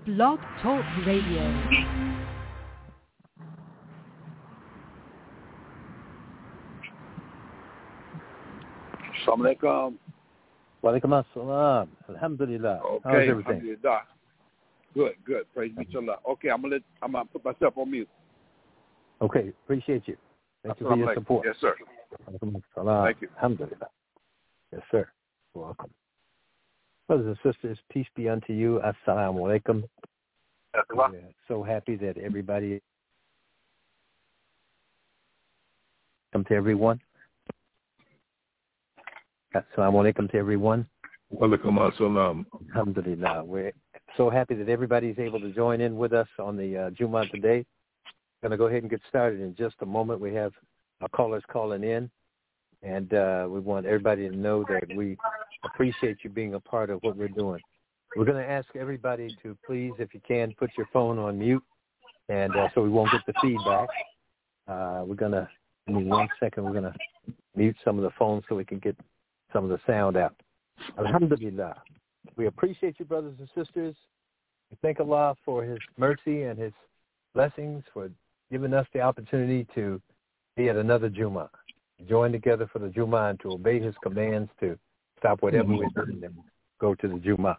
Blog Talk Radio. Assalamualaikum. Walaikum assalam. Alhamdulillah. Okay, how's everything? Alhamdulillah. Good. Praise be to Allah. Okay, I'm gonna put myself on mute. Okay, appreciate you. Thank you for your support. Yes, sir. Thank you. Alhamdulillah. Yes, sir. You're welcome. Brothers and sisters, peace be unto you. Assalamu alaikum. We're so happy that everybody come to everyone. Assalamu alaikum to everyone. Walaikum assalam. Alhamdulillah. We're so happy that everybody's able to join in with us on the Jummah today. Going to go ahead and get started in just a moment. We have our callers calling in, and we want everybody to know that we appreciate you being a part of what we're doing. We're going to ask everybody to please, if you can, put your phone on mute, and so we won't get the feedback. We're going to, in 1 second, we're going to mute some of the phones so we can get some of the sound out. Alhamdulillah. We appreciate you, brothers and sisters. We thank Allah for His mercy and His blessings, for giving us the opportunity to be at another Jummah, join together for the Jummah and to obey His commands, to stop whatever we're doing and go to the Jummah.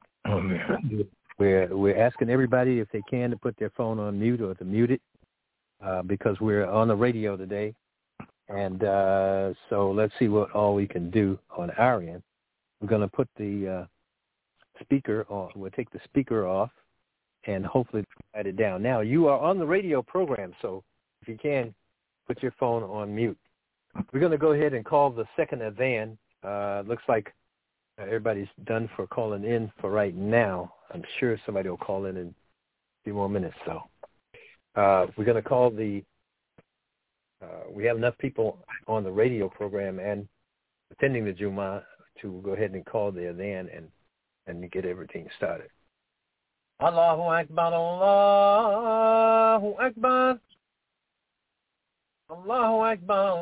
We're asking everybody, if they can, to put their phone on mute or to mute it, because we're on the radio today. And so let's see what all we can do on our end. We're going to put the speaker on. We'll take the speaker off and hopefully write it down. Now, you are on the radio program, so if you can, put your phone on mute. We're going to go ahead and call the second adhan. Looks like everybody's done for calling in for right now. I'm sure somebody will call in a few more minutes. So we're going to call the we have enough people on the radio program and attending the Jummah to go ahead and call the adhan and get everything started. Allahu Akbar, Allahu Akbar, Allahu Akbar,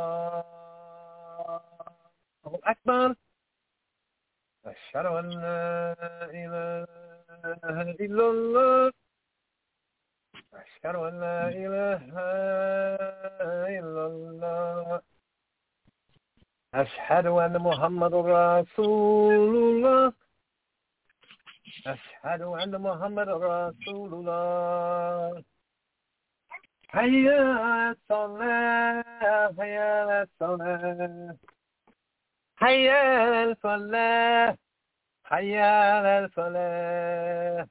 Allahu Akbar. Ashhadu an la ilaha illallah. أشهد أن لا إله إلا الله أشهد أن محمد رسول الله أشهد أن محمد رسول الله حي على الصلاة حي على الصلاة حي على الفلاح حي على الفلاح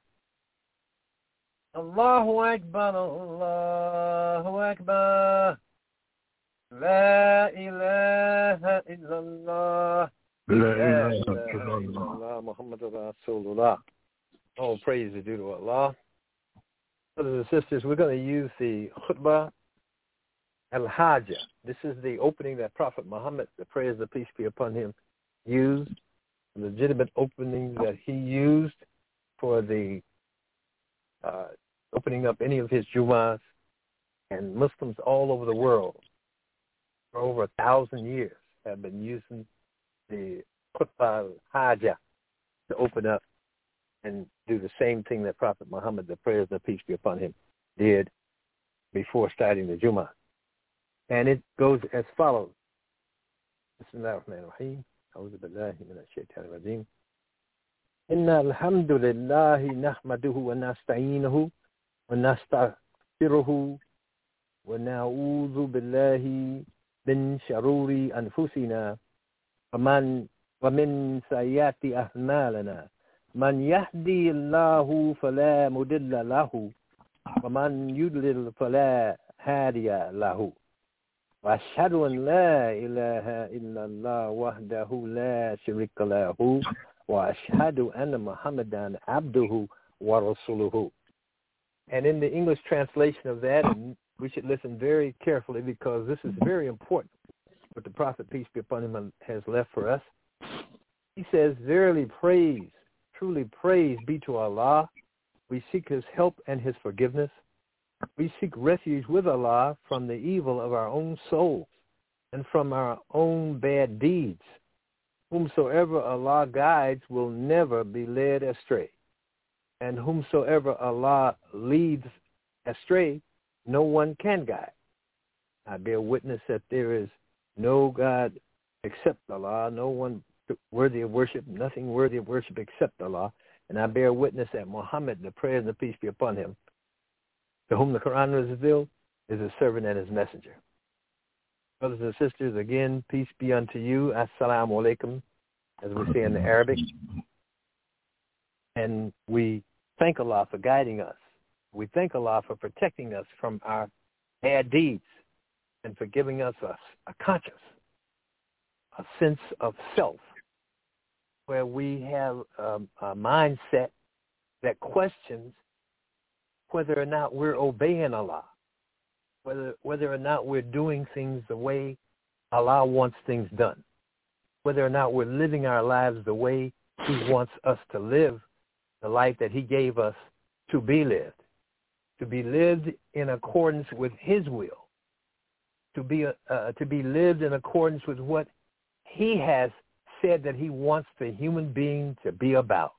الله أكبر الله أكبر لا إله إلا الله لا إله إلا الله محمد رسول الله. All praise is due to Allah. Brothers and sisters, we're going to use the khutbah al-hajjah. This is the opening that Prophet Muhammad, the prayers of peace be upon him, used, the legitimate opening that he used for the opening up any of his Jummahs, and Muslims all over the world for over 1,000 years have been using the khutbah al-hajjah to open up and do the same thing that Prophet Muhammad, the prayers of peace be upon him, did before starting the Jummah. And it goes as follows. Bismillahirrahmanirrahim. A'udhu billahi minash shaitanir rajim. Inna alhamdulillahi nahmaduhu wa nasta'inuhu wa nastaghfiruhu wa na'udhu billahi min sharuri anfusina wa min sayyiati a'malina. Man yahdihillahu fala mudilla lahu wa man yudlil fala hadiya lahu. Wa ashhadu an la ilaha illallah wahdahu la sharika lahu. وَأَشْهَدُ أَنَّ مُحَمَّدًا عَبْدُهُ وَرَسُولُهُ. And in the English translation of that, and we should listen very carefully because this is very important, what the Prophet, peace be upon him, has left for us. He says, verily praise, truly praise be to Allah. We seek His help and His forgiveness. We seek refuge with Allah from the evil of our own souls and from our own bad deeds. Whomsoever Allah guides will never be led astray. and whomsoever Allah leads astray, no one can guide. I bear witness that there is no God except Allah, no one worthy of worship, nothing worthy of worship except Allah. And I bear witness that Muhammad, the prayer and the peace be upon him, to whom the Quran was revealed, is his servant and his messenger. Brothers and sisters, again, peace be unto you. Assalamu alaikum, as we say in the Arabic. And we thank Allah for guiding us. We thank Allah for protecting us from our bad deeds and for giving us a conscience, a sense of self, where we have a mindset that questions whether or not we're obeying Allah, whether or not we're doing things the way Allah wants things done, whether or not we're living our lives the way He wants us to live the life that He gave us to be lived in accordance with His will, to be lived in accordance with what He has said that He wants the human being to be about.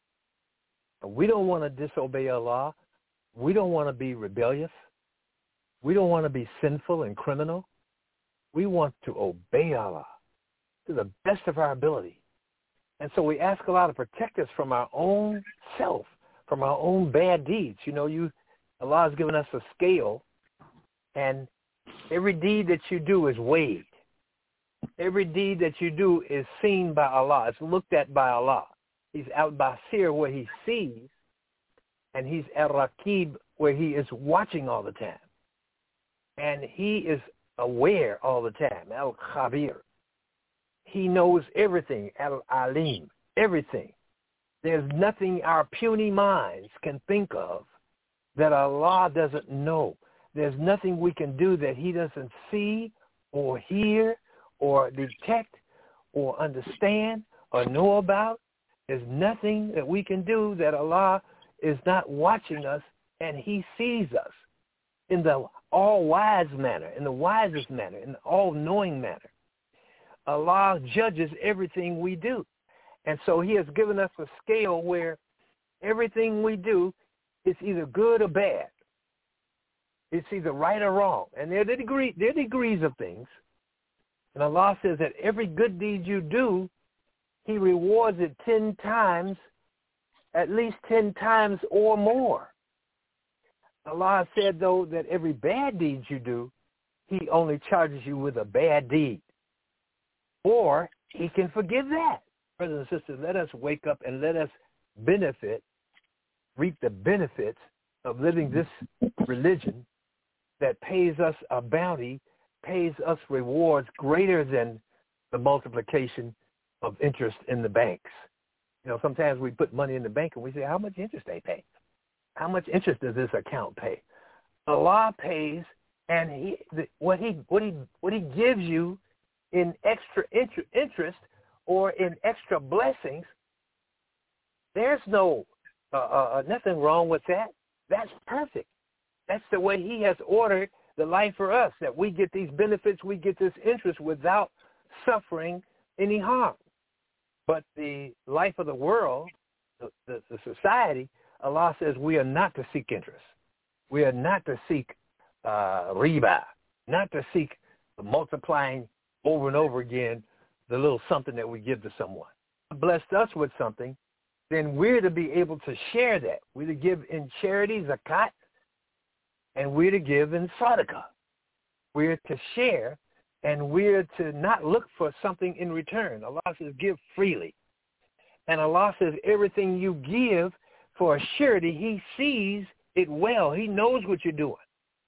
We don't want to disobey Allah. We don't want to be rebellious. We don't want to be sinful and criminal. We want to obey Allah to the best of our ability. And so we ask Allah to protect us from our own self, from our own bad deeds. You know, Allah has given us a scale, and every deed that you do is weighed. Every deed that you do is seen by Allah. It's looked at by Allah. He's al-Basir, where He sees, and He's al-Raqib, where He is watching all the time. And He is aware all the time, al-Khabir. He knows everything, al-Alim, everything. There's nothing our puny minds can think of that Allah doesn't know. There's nothing we can do that He doesn't see or hear or detect or understand or know about. There's nothing that we can do that Allah is not watching us, and He sees us in the all-wise manner, in the wisest manner, in the all-knowing manner. Allah judges everything we do. And so He has given us a scale where everything we do is either good or bad. It's either right or wrong. And there are degrees of things. And Allah says that every good deed you do, He rewards it 10 times, at least 10 times or more. Allah said, though, that every bad deed you do, He only charges you with a bad deed. Or He can forgive that. Brothers and sisters, let us wake up and let us reap the benefits of living this religion that pays us a bounty, pays us rewards greater than the multiplication of interest in the banks. You know, sometimes we put money in the bank and we say, how much interest they pay? How much interest does this account pay? Allah pays, and what he gives you in extra interest or in extra blessings, there's no nothing wrong with that. That's perfect. That's the way He has ordered the life for us, that we get these benefits, we get this interest without suffering any harm. But the life of the world, the society, Allah says we are not to seek interest. We are not to seek riba, not to seek multiplying over and over again the little something that we give to someone. Blessed us with something, then we're to be able to share that. We're to give in charity, zakat, and we're to give in sadaqah. We're to share, and we're to not look for something in return. Allah says give freely. And Allah says everything you give for a surety, He sees it well. He knows what you're doing.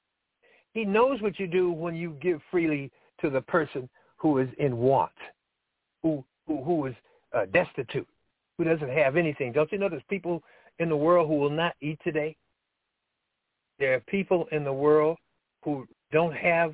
He knows what you do when you give freely to the person who is in want, who is destitute, who doesn't have anything. Don't you know there's people in the world who will not eat today? There are people in the world who don't have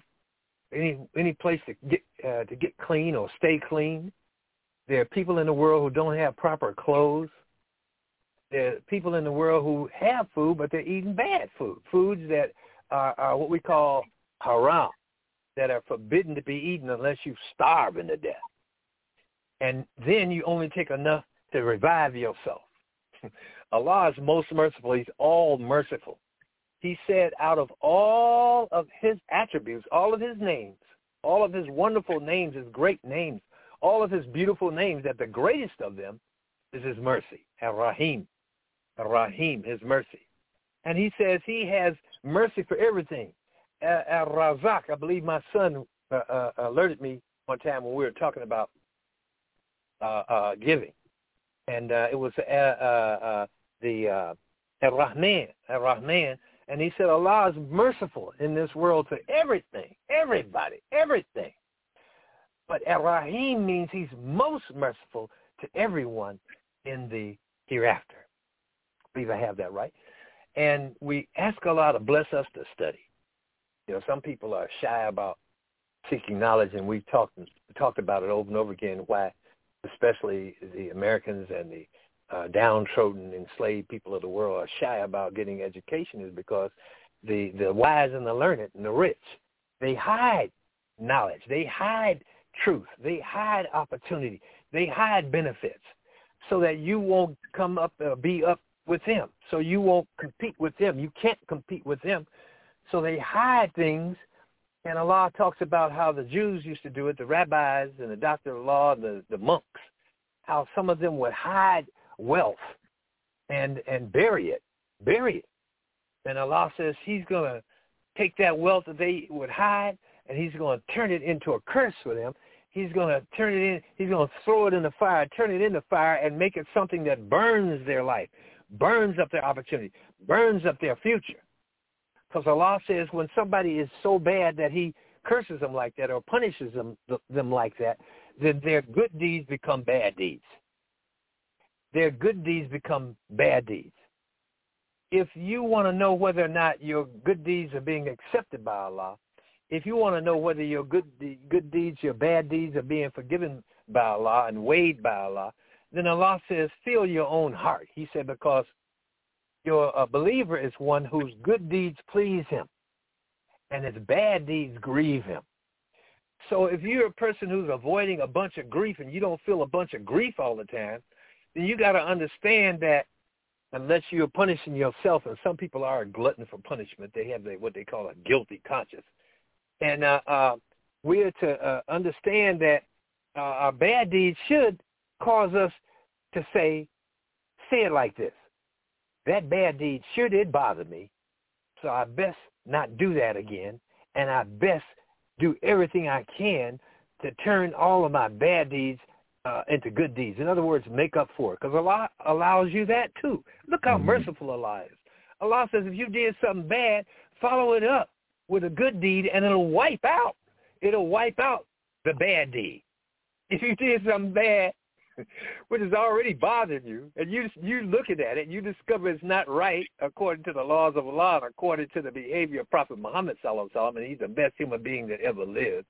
any place to get clean or stay clean. There are people in the world who don't have proper clothes. There are people in the world who have food, but they're eating bad food, foods that are what we call haram, that are forbidden to be eaten unless you starve to death. And then you only take enough to revive yourself, Allah is most merciful. He's all merciful. He said out of all of his attributes, all of his names, all of his wonderful names, his great names, all of his beautiful names, that the greatest of them is his mercy, Ar-Rahim, Ar-Rahim, his mercy. And he says he has mercy for everything. Ar-Razak, I believe my son alerted me one time when we were talking about giving. And it was the Ar-Rahman, Ar-Rahman. And he said Allah is merciful in this world to everything, everybody, everything. But Ar-Rahim means he's most merciful to everyone in the hereafter. I believe I have that right. And we ask Allah to bless us to study. You know, some people are shy about seeking knowledge, and we've talked about it over and over again, why especially the Americans and the downtrodden, enslaved people of the world are shy about getting education, is because the wise and the learned and the rich, they hide knowledge, they hide truth, they hide opportunity, they hide benefits, so that you won't come up be up with them, so you won't compete with them. You can't compete with them, so they hide things. And Allah talks about how the Jews used to do it, the rabbis and the doctor of law, the monks, how some of them would hide wealth and bury it. And Allah says he's going to take that wealth that they would hide, and he's going to turn it into a curse for them. He's going to turn it in, he's going to throw it in the fire, turn it into fire, and make it something that burns their life, burns up their opportunity, burns up their future. Because Allah says when somebody is so bad that he curses them like that or punishes them like that, then their good deeds become bad deeds. Their good deeds become bad deeds. If you want to know whether or not your good deeds are being accepted by Allah, if you want to know whether your good deeds, your bad deeds are being forgiven by Allah and weighed by Allah, then Allah says, feel your own heart. He said, because a believer is one whose good deeds please him and his bad deeds grieve him. So if you're a person who's avoiding a bunch of grief and you don't feel a bunch of grief all the time, then you got to understand that unless you're punishing yourself, and some people are a glutton for punishment, they have what they call a guilty conscience. And we're to understand that our bad deeds should cause us to say it like this: that bad deed sure did bother me, so I best not do that again, and I best do everything I can to turn all of my bad deeds into good deeds. In other words, make up for it, because Allah allows you that too. Look how merciful Allah is. Allah says if you did something bad, follow it up with a good deed, and it'll wipe out the bad deed. If you did something bad, which is already bothering you, and you looking at it, you discover it's not right according to the laws of Allah and according to the behavior of Prophet Muhammad sallallahu alaihi wasallam, and he's the best human being that ever lived.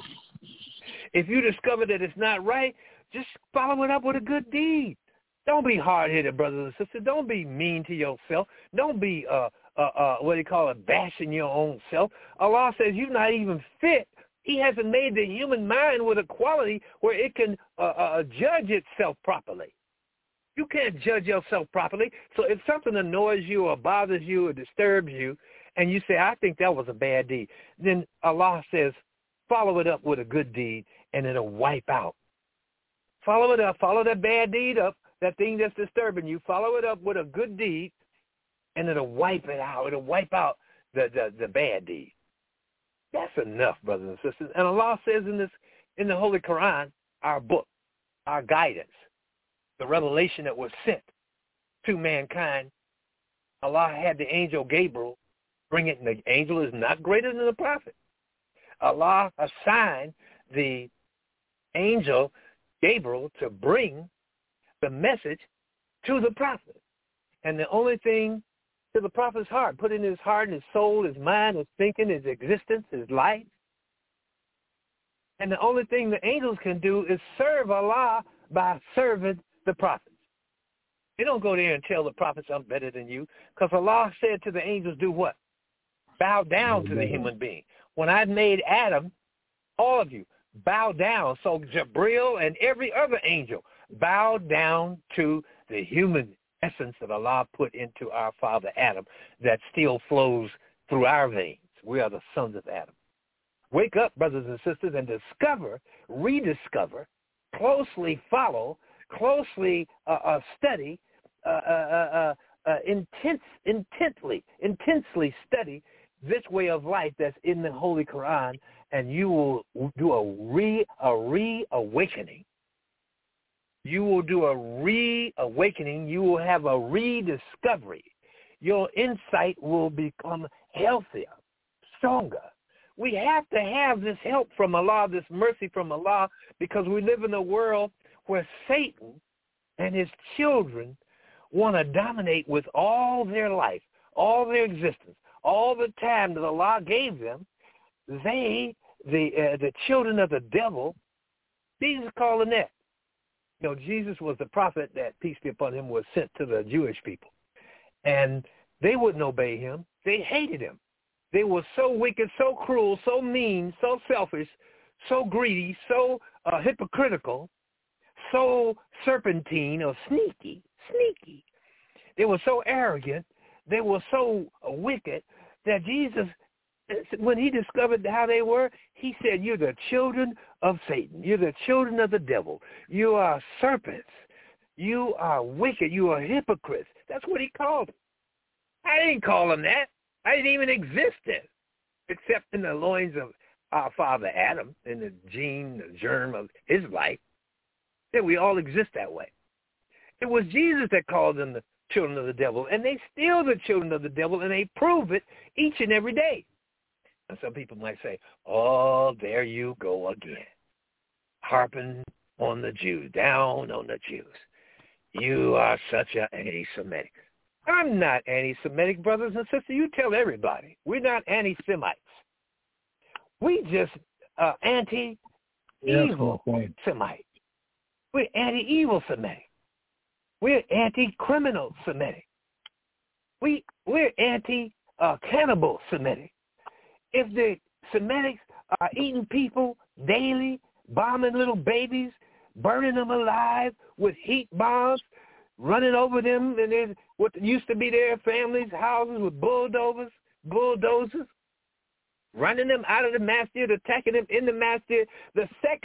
If you discover that it's not right, just follow it up with a good deed. Don't be hard-headed, brothers and sisters. Don't be mean to yourself. Don't be bashing your own self. Allah says you're not even fit. He hasn't made the human mind with a quality where it can judge itself properly. You can't judge yourself properly. So if something annoys you or bothers you or disturbs you, and you say, I think that was a bad deed, then Allah says, follow it up with a good deed, and it'll wipe out. Follow it up. Follow that bad deed up, that thing that's disturbing you. Follow it up with a good deed, and it'll wipe it out. It'll wipe out the bad deed. That's enough, brothers and sisters. And Allah says in the Holy Quran, our book, our guidance, the revelation that was sent to mankind, Allah had the angel Gabriel bring it, and the angel is not greater than the prophet. Allah assigned the angel Gabriel to bring the message to the prophet. And the only thing to the prophet's heart, put in his heart and his soul, his mind, his thinking, his existence, his life. And the only thing the angels can do is serve Allah by serving the prophets. They don't go there and tell the prophets, I'm better than you, because Allah said to the angels, do what? Bow down to the human being. When I made Adam, all of you, bow down. So Jibril and every other angel bow down to the human essence that Allah put into our father Adam that still flows through our veins. We are the sons of Adam. Wake up, brothers and sisters, and discover, rediscover, closely follow, closely study, intensely study this way of life that's in the Holy Quran, and you will do a reawakening. You will do a reawakening. You will have a rediscovery. Your insight will become healthier, stronger. We have to have this help from Allah, this mercy from Allah, because we live in a world where Satan and his children want to dominate with all their life, all their existence, all the time that Allah gave them. They, the children of the devil, Jesus called them that. You know, Jesus was the prophet that, peace be upon him, was sent to the Jewish people. And they wouldn't obey him. They hated him. They were so wicked, so cruel, so mean, so selfish, so greedy, so hypocritical, so serpentine or sneaky. They were so arrogant. They were so wicked that Jesus, when he discovered how they were, he said, you're the children of Satan. You're the children of the devil. You are serpents. You are wicked. You are hypocrites. That's what he called them. I didn't call them that. I didn't even exist then, except in the loins of our father Adam, in the gene, the germ of his life, that we all exist that way. It was Jesus that called them the children of the devil, and they still the children of the devil, and they prove it each and every day. And some people might say, oh, there you go again, harping on the Jews, down on the Jews. You are such an anti-Semitic. I'm not anti-Semitic, brothers and sisters. You tell everybody. We're not anti-Semites. We just anti-evil Semitic. We're anti-evil Semitic. We're anti-criminal Semitic. We're anti-cannibal Semitic. If the Semitics are eating people daily, bombing little babies, burning them alive with heat bombs, running over them and what used to be their families' houses with bulldozers, running them out of the masjid, attacking them in the masjid, the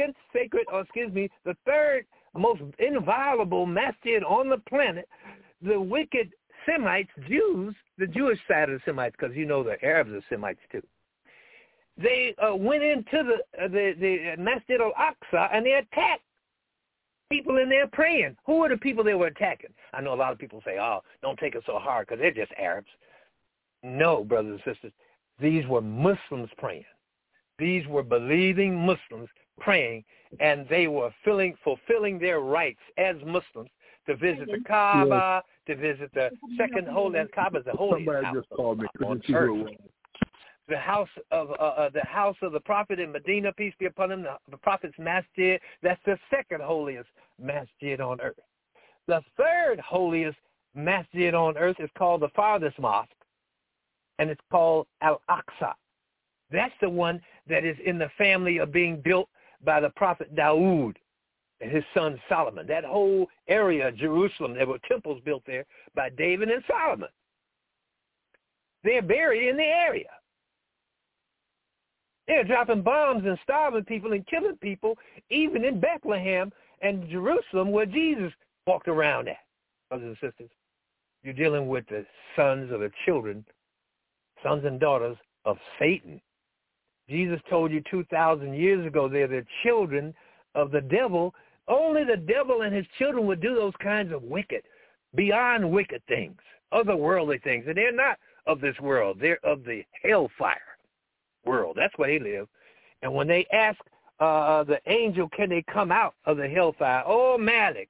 third most inviolable masjid on the planet, the wicked Semites, Jews, the Jewish side of the Semites, because you know the Arabs are Semites too. They went into the Masjid al-Aqsa and they attacked people in there praying. Who are the people they were attacking? I know a lot of people say, oh, don't take it so hard because they're just Arabs. No, brothers and sisters, these were Muslims praying. These were believing Muslims praying, and they were fulfilling their rights as Muslims to visit the Kaaba, to visit the second holy, and Kaaba is the holiest house just called me. on earth. The house of the Prophet in Medina, peace be upon him, the Prophet's masjid, that's the second holiest masjid on earth. The third holiest masjid on earth is called the farthest mosque, and it's called Al-Aqsa. That's the one that is in the family of being built by the Prophet Dawood and his son Solomon. That whole area of Jerusalem, there were temples built there by David and Solomon. They're buried in the area. They're dropping bombs and starving people and killing people, even in Bethlehem and Jerusalem where Jesus walked around at. Brothers and sisters, you're dealing with the sons or the children, sons and daughters of Satan. Jesus told you 2,000 years ago they're the children of the devil. Only the devil and his children would do those kinds of wicked, beyond wicked things, otherworldly things. And they're not of this world. They're of the hellfire world. That's where they live. And when they ask the angel, can they come out of the hellfire? Oh, Malik,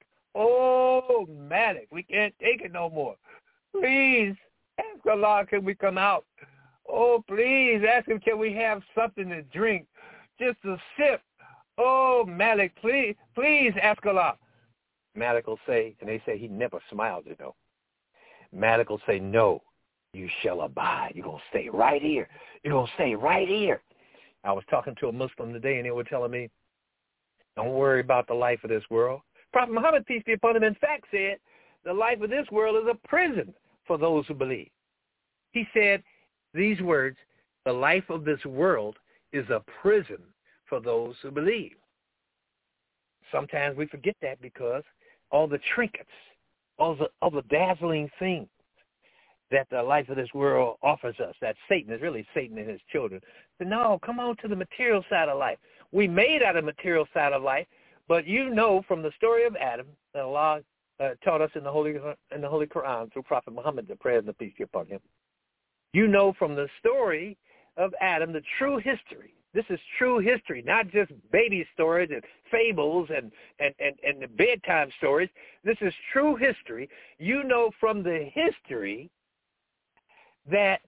we can't take it no more. Please, ask Allah, can we come out? Oh, please, ask him, can we have something to drink? Just a sip. Oh, Malik, please ask Allah. Malik will say, and they say he never smiles, you know. Malik will say, no, you shall abide. You're going to stay right here. You're going to stay right here. I was talking to a Muslim today, and they were telling me, don't worry about the life of this world. Prophet Muhammad, peace be upon him, in fact said, the life of this world is a prison for those who believe. He said these words, the life of this world is a prison for those who believe. Sometimes we forget that because all the trinkets, all the dazzling things that the life of this world offers us, that Satan is really Satan and his children. So no, come on to the material side of life. We made out of the material side of life, but you know from the story of Adam that Allah taught us in the Holy Quran through Prophet Muhammad, the prayer and the peace be upon him. You know from the story of Adam the true history. This is true history, not just baby stories and fables and the bedtime stories. This is true history. You know from the history that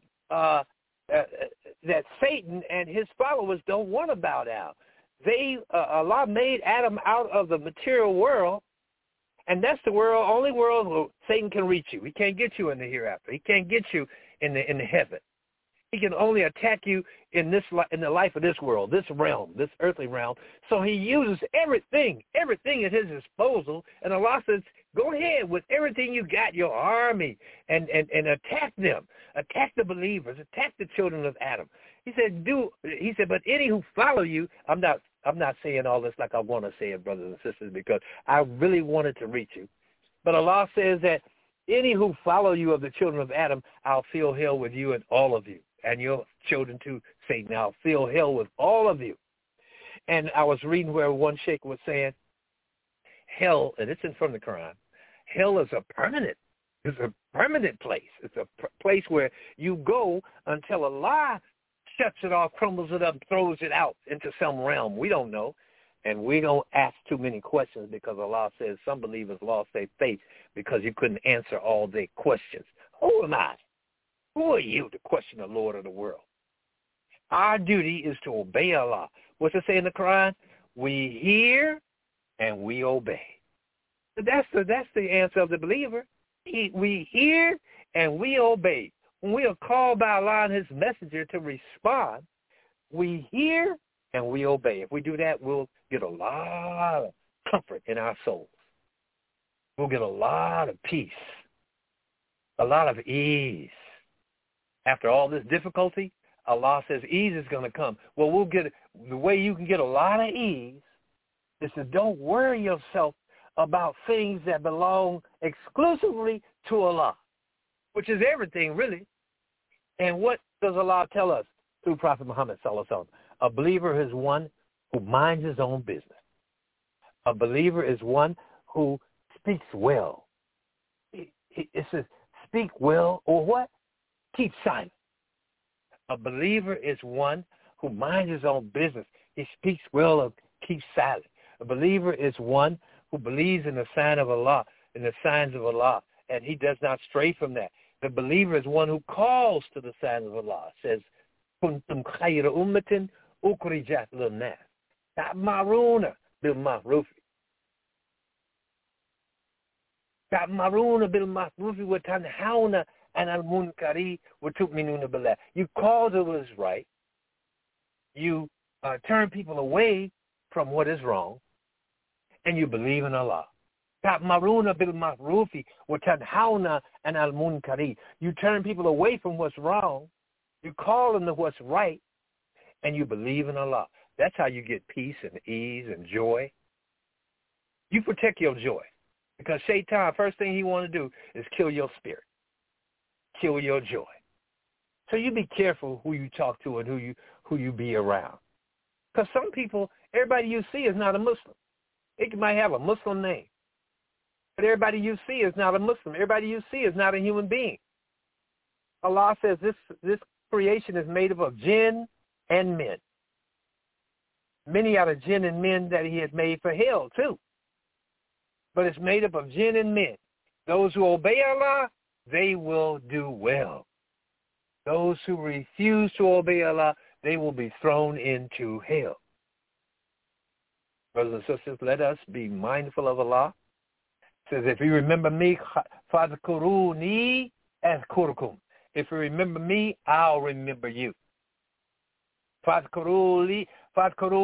that Satan and his followers don't want to bow down. Allah made Adam out of the material world, and that's the only world where Satan can reach you. He can't get you in the hereafter. He can't get you in the heaven. He can only attack you in the life of this world, this realm, this earthly realm. So he uses everything at his disposal. And Allah says, go ahead with everything you got, your army, and attack them. Attack the believers. Attack the children of Adam. He said, but any who follow you, I'm not saying all this like I want to say it, brothers and sisters, because I really wanted to reach you. But Allah says that any who follow you of the children of Adam, I'll fill hell with you and all of you. And your children too, Satan, I'll fill hell with all of you. And I was reading where one sheikh was saying, hell, and it's from the Quran, hell is a permanent place. It's a place where you go until Allah shuts it off, crumbles it up, throws it out into some realm. We don't know. And we don't ask too many questions because Allah says some believers lost their faith because you couldn't answer all their questions. Who am I? Who are you to question the Lord of the world? Our duty is to obey Allah. What's it say in the Quran? We hear and we obey. That's the answer of the believer. We hear and we obey. When we are called by Allah and his messenger to respond, we hear and we obey. If we do that, we'll get a lot of comfort in our souls. We'll get a lot of peace, a lot of ease. After all this difficulty, Allah says ease is going to come. Well, we'll get the way you can get a lot of ease is to don't worry yourself about things that belong exclusively to Allah, which is everything really. And what does Allah tell us through Prophet Muhammad sallallahu alaihi wasallam? A believer is one who minds his own business. A believer is one who speaks well. It says speak well or what? Keep silent. A believer is one who minds his own business. He speaks well or keeps silent. A believer is one who believes in the sign of Allah, in the signs of Allah, and he does not stray from that. The believer is one who calls to the signs of Allah. It says, kuntum khayra ummatin ukhrijat lin-nas ta'muruna bil ma'ruf wa tanhauna 'anil munkari wa tu'minuna billah. You call to what is right. You turn people away from what is wrong, and you believe in Allah. Ta'muruna bil ma'ruf wa tanhauna 'anil munkari. You turn people away from what's wrong. You call them to what's right, and you believe in Allah. That's how you get peace and ease and joy. You protect your joy. Because Shaitan, first thing he want to do is kill your spirit, kill your joy. So you be careful who you talk to and who you be around. Because some people, everybody you see is not a Muslim. It might have a Muslim name. But everybody you see is not a Muslim. Everybody you see is not a human being. Allah says this creation is made up of jinn and men. Many are the jinn and men that he has made for hell too. But it's made up of jinn and men. Those who obey Allah, they will do well. Those who refuse to obey Allah, they will be thrown into hell. Brothers and sisters, let us be mindful of Allah. It says, if you remember me, fadhkuruni azkurkum. If you remember me, I'll remember you. Fadhkuruni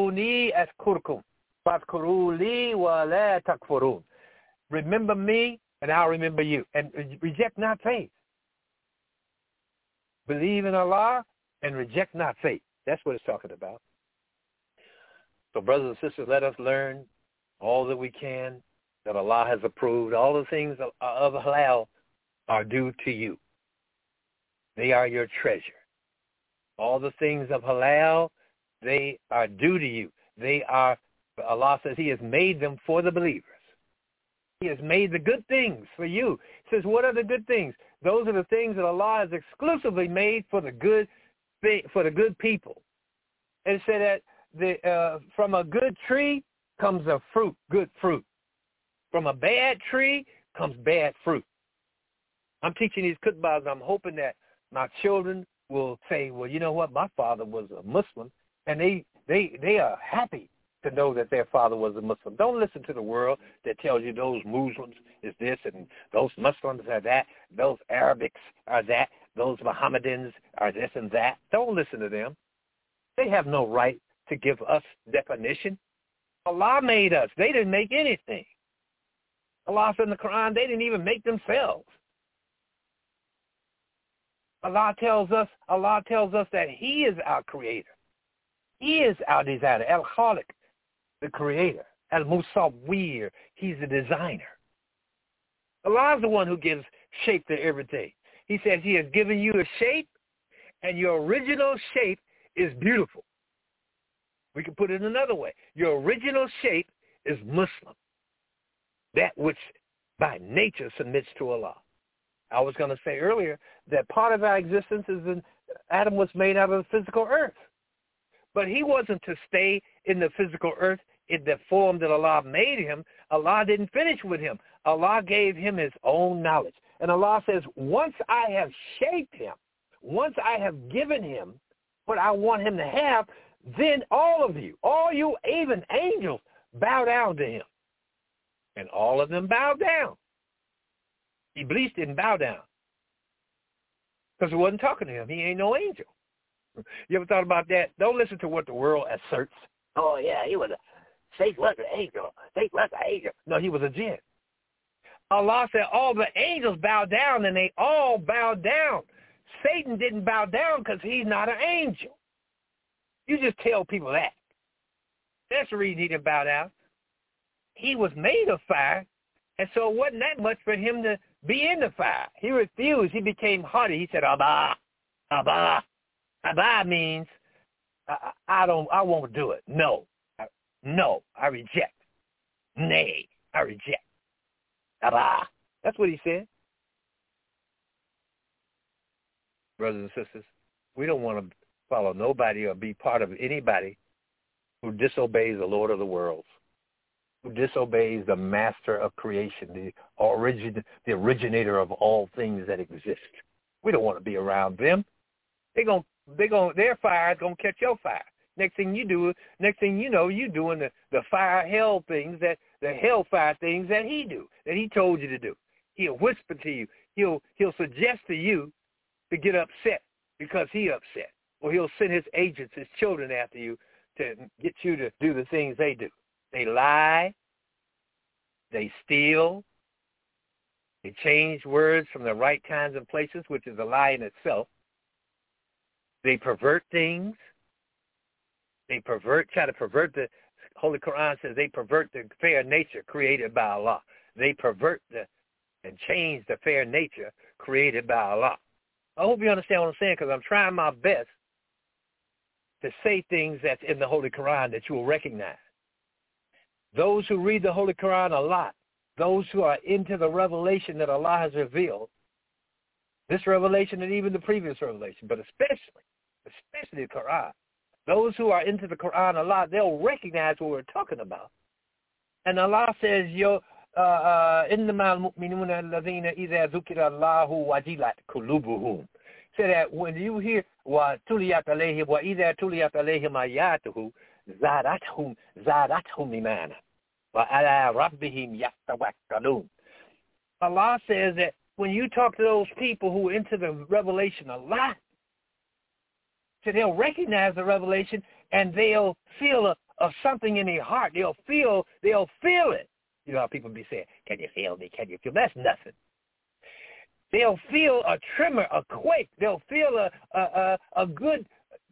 azkurkum. Fadhkuruli wa la takfurun. Remember me and I'll remember you. And reject not faith. Believe in Allah and reject not faith. That's what it's talking about. So brothers and sisters, let us learn all that we can that Allah has approved. All the things of halal are due to you. They are your treasure. All the things of halal, they are due to you. They are, Allah says He has made them for the believers. He has made the good things for you. He says, what are the good things? Those are the things that Allah has exclusively made for the good people. And it said that from a good tree comes a fruit, good fruit. From a bad tree comes bad fruit. I'm teaching these khutbahs. I'm hoping that my children will say, well, you know what? My father was a Muslim, and they are happy to know that their father was a Muslim. Don't listen to the world that tells you those Muslims is this and those Muslims are that, those Arabics are that, those Mohammedans are this and that. Don't listen to them. They have no right to give us definition. Allah made us. They didn't make anything. Allah said in the Quran, they didn't even make themselves. Allah tells us that He is our creator. He is our designer. Al-Khaliq, the creator. Al-Musawwir, He's the designer. Allah is the one who gives shape to everything. He says He has given you a shape, and your original shape is beautiful. We can put it another way. Your original shape is Muslim, that which by nature submits to Allah. I was going to say earlier that part of our existence is Adam was made out of the physical earth. But he wasn't to stay in the physical earth in the form that Allah made him. Allah didn't finish with him. Allah gave him His own knowledge. And Allah says, once I have shaped him, once I have given him what I want him to have, then all of you, all you even angels, bow down to him. And all of them bowed down. Iblis didn't bow down because he wasn't talking to him. He ain't no angel. You ever thought about that? Don't listen to what the world asserts. Oh, yeah, Satan was an angel. Satan was an angel. No, he was a jinn. Allah said all the angels bowed down, and they all bowed down. Satan didn't bow down because he's not an angel. You just tell people that. That's the reason he didn't bow down. He was made of fire, and so it wasn't that much for him to be in the fire. He refused. He became haughty. He said, Abba, Abba. Abba means, I won't do it. No, I reject. Nay, I reject. Abba. That's what he said. Brothers and sisters, we don't want to follow nobody or be part of anybody who disobeys the Lord of the worlds, who disobeys the master of creation, the originator of all things that exist. We don't want to be around them. Their fire is gonna catch your fire. Next thing you know, you doing the fire hell things, that the hellfire things that he told you to do. He'll whisper to you. He'll suggest to you to get upset because he's upset, or he'll send his agents, his children after you to get you to do the things they do. They lie, they steal, they change words from the right kinds of places, which is a lie in itself. They pervert things. They try to pervert the Holy Quran says they pervert the fair nature created by Allah. They pervert and change the fair nature created by Allah. I hope you understand what I'm saying, because I'm trying my best to say things that's in the Holy Quran that you will recognize. Those who read the Holy Quran a lot, those who are into the revelation that Allah has revealed, this revelation and even the previous revelation, but especially the Quran, those who are into the Quran a lot, they'll recognize what we're talking about. And Allah says, إِنَّمَا الْمُؤْمِنُونَ الَّذِينَ إِذَا ذُكِرَ اللَّهُ وَجِلَتْ قُلُوبُهُم. Say that when you hear وَتُلِيَتْ عَلَيْهِمْ وَإِذَا تُلِيَتْ عَلَيْهِمْ آيَاتُهُ زَادَتْهُمْ إِيمَانًا وَعَلَىٰ رَبِّهِمْ يَتَوَكَّلُونَ. Allah says that when you talk to those people who are into the revelation a lot, so they'll recognize the revelation and they'll feel a something in their heart. They'll feel it. You know how people be saying, can you feel me? Can you feel? That's nothing. They'll feel a tremor, a quake. They'll feel a good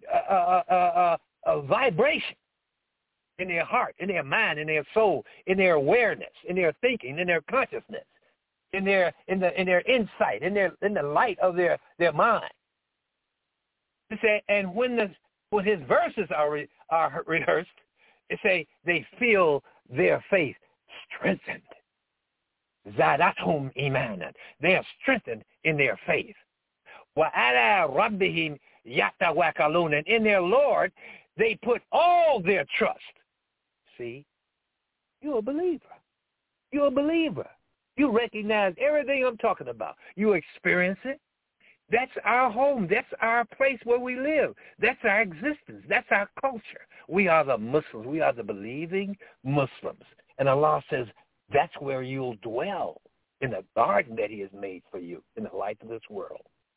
vibration in their heart, in their mind, in their soul, in their awareness, in their thinking, in their consciousness, in their insight, in the light of their mind. It say, and when his verses are rehearsed, it say they feel their faith strengthened. Zadathum imanan. They are strengthened in their faith. Wa ala rabbihim yatawakkalun. And in their Lord, they put all their trust. See, you're a believer. You're a believer. You recognize everything I'm talking about. You experience it. That's our home. That's our place where we live. That's our existence. That's our culture. We are the Muslims. We are the believing Muslims. And Allah says, that's where you'll dwell, in the garden that he has made for you, in the light of this world.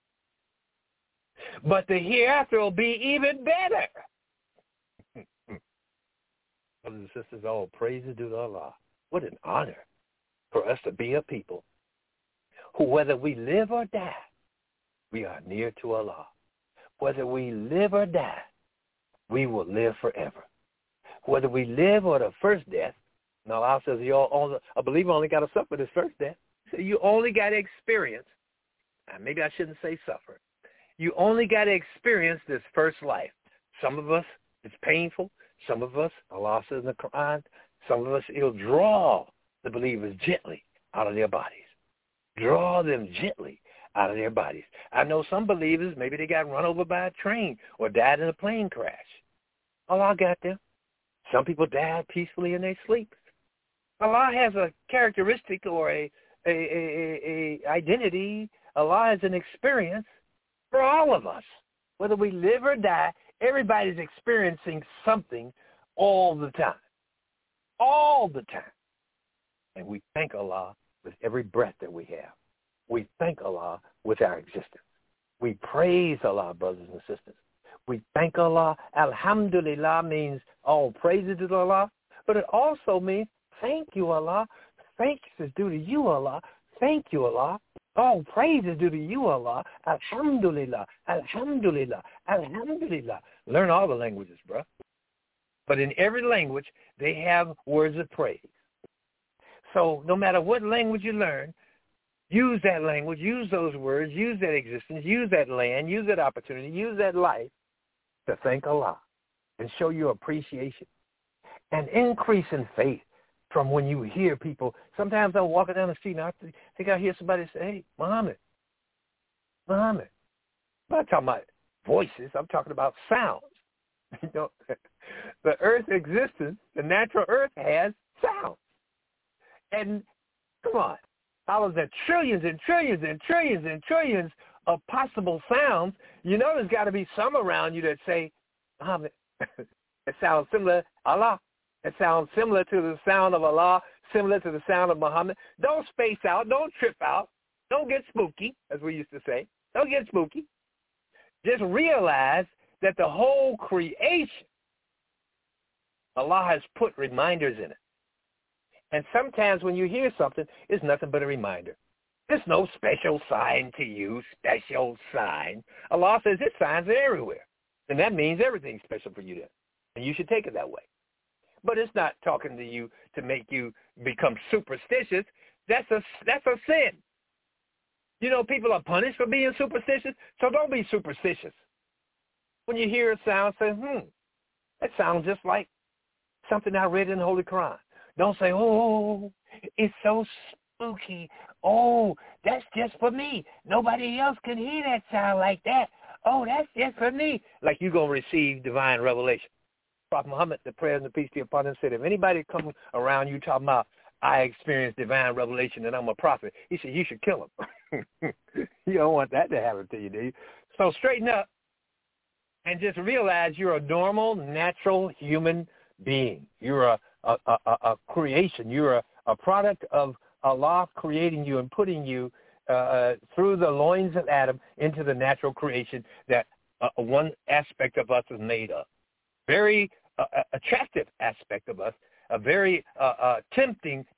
But the hereafter will be even better. Brothers and sisters, all praises due to Allah. What an honor for us to be a people who, whether we live or die, we are near to Allah. Whether we live or die, we will live forever. Whether we live or the first death, and Allah says a believer only got to suffer this first death. So you only got to experience, maybe I shouldn't say suffer, you only got to experience this first life. Some of us, it's painful. Some of us, Allah says in the Quran, some of us, it'll draw the believers gently out of their bodies. Draw them gently out of their bodies. I know some believers, maybe they got run over by a train or died in a plane crash. Allah got them. Some people died peacefully in their sleep. Allah has a characteristic or a identity. Allah has an experience for all of us. Whether we live or die, everybody's experiencing something all the time. All the time. And we thank Allah with every breath that we have. We thank Allah with our existence. We praise Allah, brothers and sisters. We thank Allah. Alhamdulillah means all praises to Allah, but it also means thank you, Allah. Thanks is due to you, Allah. Thank you, Allah. All praise is due to you, Allah. Alhamdulillah. Alhamdulillah. Alhamdulillah. Learn all the languages, bro. But in every language, they have words of praise. So no matter what language you learn, use that language, use those words, use that existence, use that land, use that opportunity, use that life to thank Allah and show your appreciation and increase in faith from when you hear people. Sometimes I'm walking down the street and I think I hear somebody say, hey, Muhammad. I'm not talking about voices. I'm talking about sounds. You know, the earth's existence, the natural earth has sounds. And come on, out of the trillions and trillions and trillions and trillions of possible sounds, you know there's got to be some around you that say, Muhammad, it sounds similar, Allah. It sounds similar to the sound of Allah, similar to the sound of Muhammad. Don't space out. Don't trip out. Don't get spooky, as we used to say. Don't get spooky. Just realize that the whole creation, Allah has put reminders in it. And sometimes when you hear something, it's nothing but a reminder. There's no special sign to you, special sign. Allah says His signs are everywhere. And that means everything's special for you then. And you should take it that way. But it's not talking to you to make you become superstitious. That's a sin. You know, people are punished for being superstitious, so don't be superstitious. When you hear a sound, say, that sounds just like something I read in the Holy Quran. Don't say, oh, it's so spooky. Oh, that's just for me. Nobody else can hear that sound like that. Oh, that's just for me. Like you're going to receive divine revelation. Prophet Muhammad, the prayer and the peace be upon him, said, if anybody comes around you talking about, I experienced divine revelation and I'm a prophet, he said, you should kill him. You don't want that to happen to you, do you? So straighten up and just realize you're a normal, natural human being. You're a creation. You're a product of Allah creating you and putting you through the loins of Adam into the natural creation that one aspect of us is made of. Very attractive aspect of us, a very tempting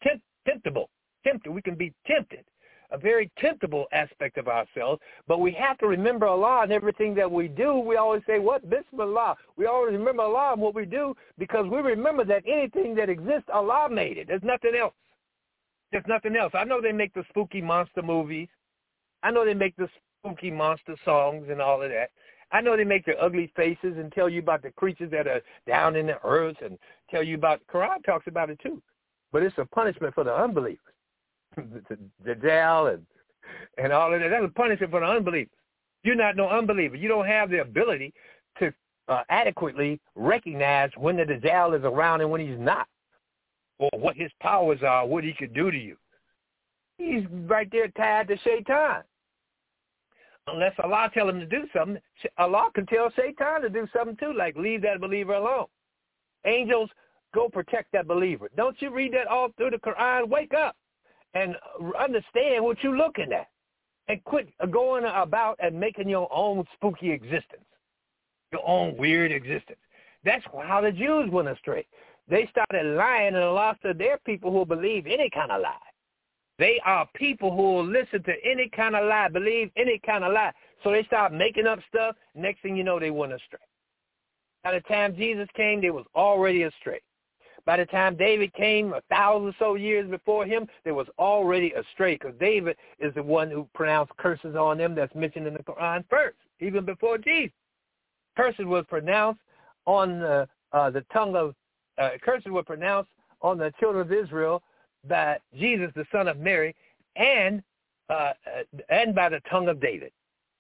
tempted. We can be tempted, a very temptable aspect of ourselves. But we have to remember Allah in everything that we do. We always say, what? Bismillah. We always remember Allah in what we do because we remember that anything that exists, Allah made it. There's nothing else. There's nothing else. I know they make the spooky monster movies. I know they make the spooky monster songs and all of that. I know they make their ugly faces and tell you about the creatures that are down in the earth and tell you about, Quran talks about it too. But it's a punishment for the unbelievers. the Dajjal and all of that. That's a punishment for the unbelievers. You're not no unbeliever. You don't have the ability to adequately recognize when the Dajjal is around and when he's not, or what his powers are, what he could do to you. He's right there tied to Shaitan. Unless Allah tell him to do something, Allah can tell Shaitan to do something too, like leave that believer alone. Angels, go protect that believer. Don't you read that all through the Quran? Wake up and understand what you're looking at. And quit going about and making your own spooky existence, your own weird existence. That's how the Jews went astray. They started lying, and Allah said they're people who believe any kind of lie. They are people who will listen to any kind of lie, believe any kind of lie. So they start making up stuff. Next thing you know, they went astray. By the time Jesus came, they was already astray. By the time David came, 1,000 or so years before him, they was already astray, because David is the one who pronounced curses on them that's mentioned in the Quran first, even before Jesus. Curses was pronounced on the tongue of, curses were pronounced on the children of Israel by Jesus, the son of Mary, and by the tongue of David.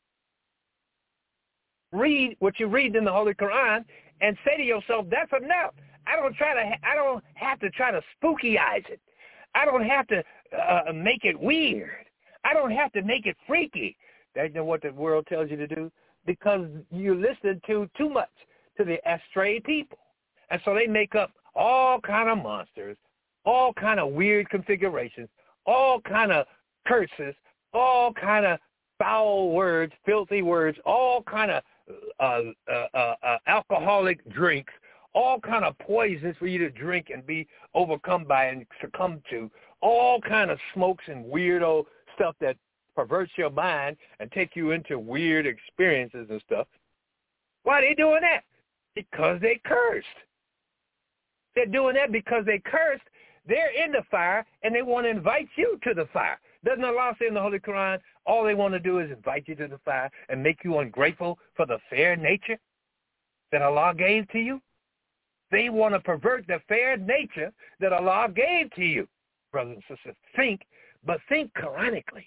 Read what you read in the Holy Quran and say to yourself, that's enough. I don't have to try to spookyize it. I don't have to make it weird. I don't have to make it freaky. That's what the world tells you to do, because you listen to too much to the astray people. And so they make up all kind of monsters, all kind of weird configurations, all kind of curses, all kind of foul words, filthy words, all kind of alcoholic drinks, all kind of poisons for you to drink and be overcome by and succumb to, all kind of smokes and weirdo stuff that perverts your mind and take you into weird experiences and stuff. Why are they doing that? Because they cursed. They're doing that because they cursed. They're in the fire, and they want to invite you to the fire. Doesn't Allah say in the Holy Quran, all they want to do is invite you to the fire and make you ungrateful for the fair nature that Allah gave to you? They want to pervert the fair nature that Allah gave to you. Brothers and sisters, think, but think Quranically.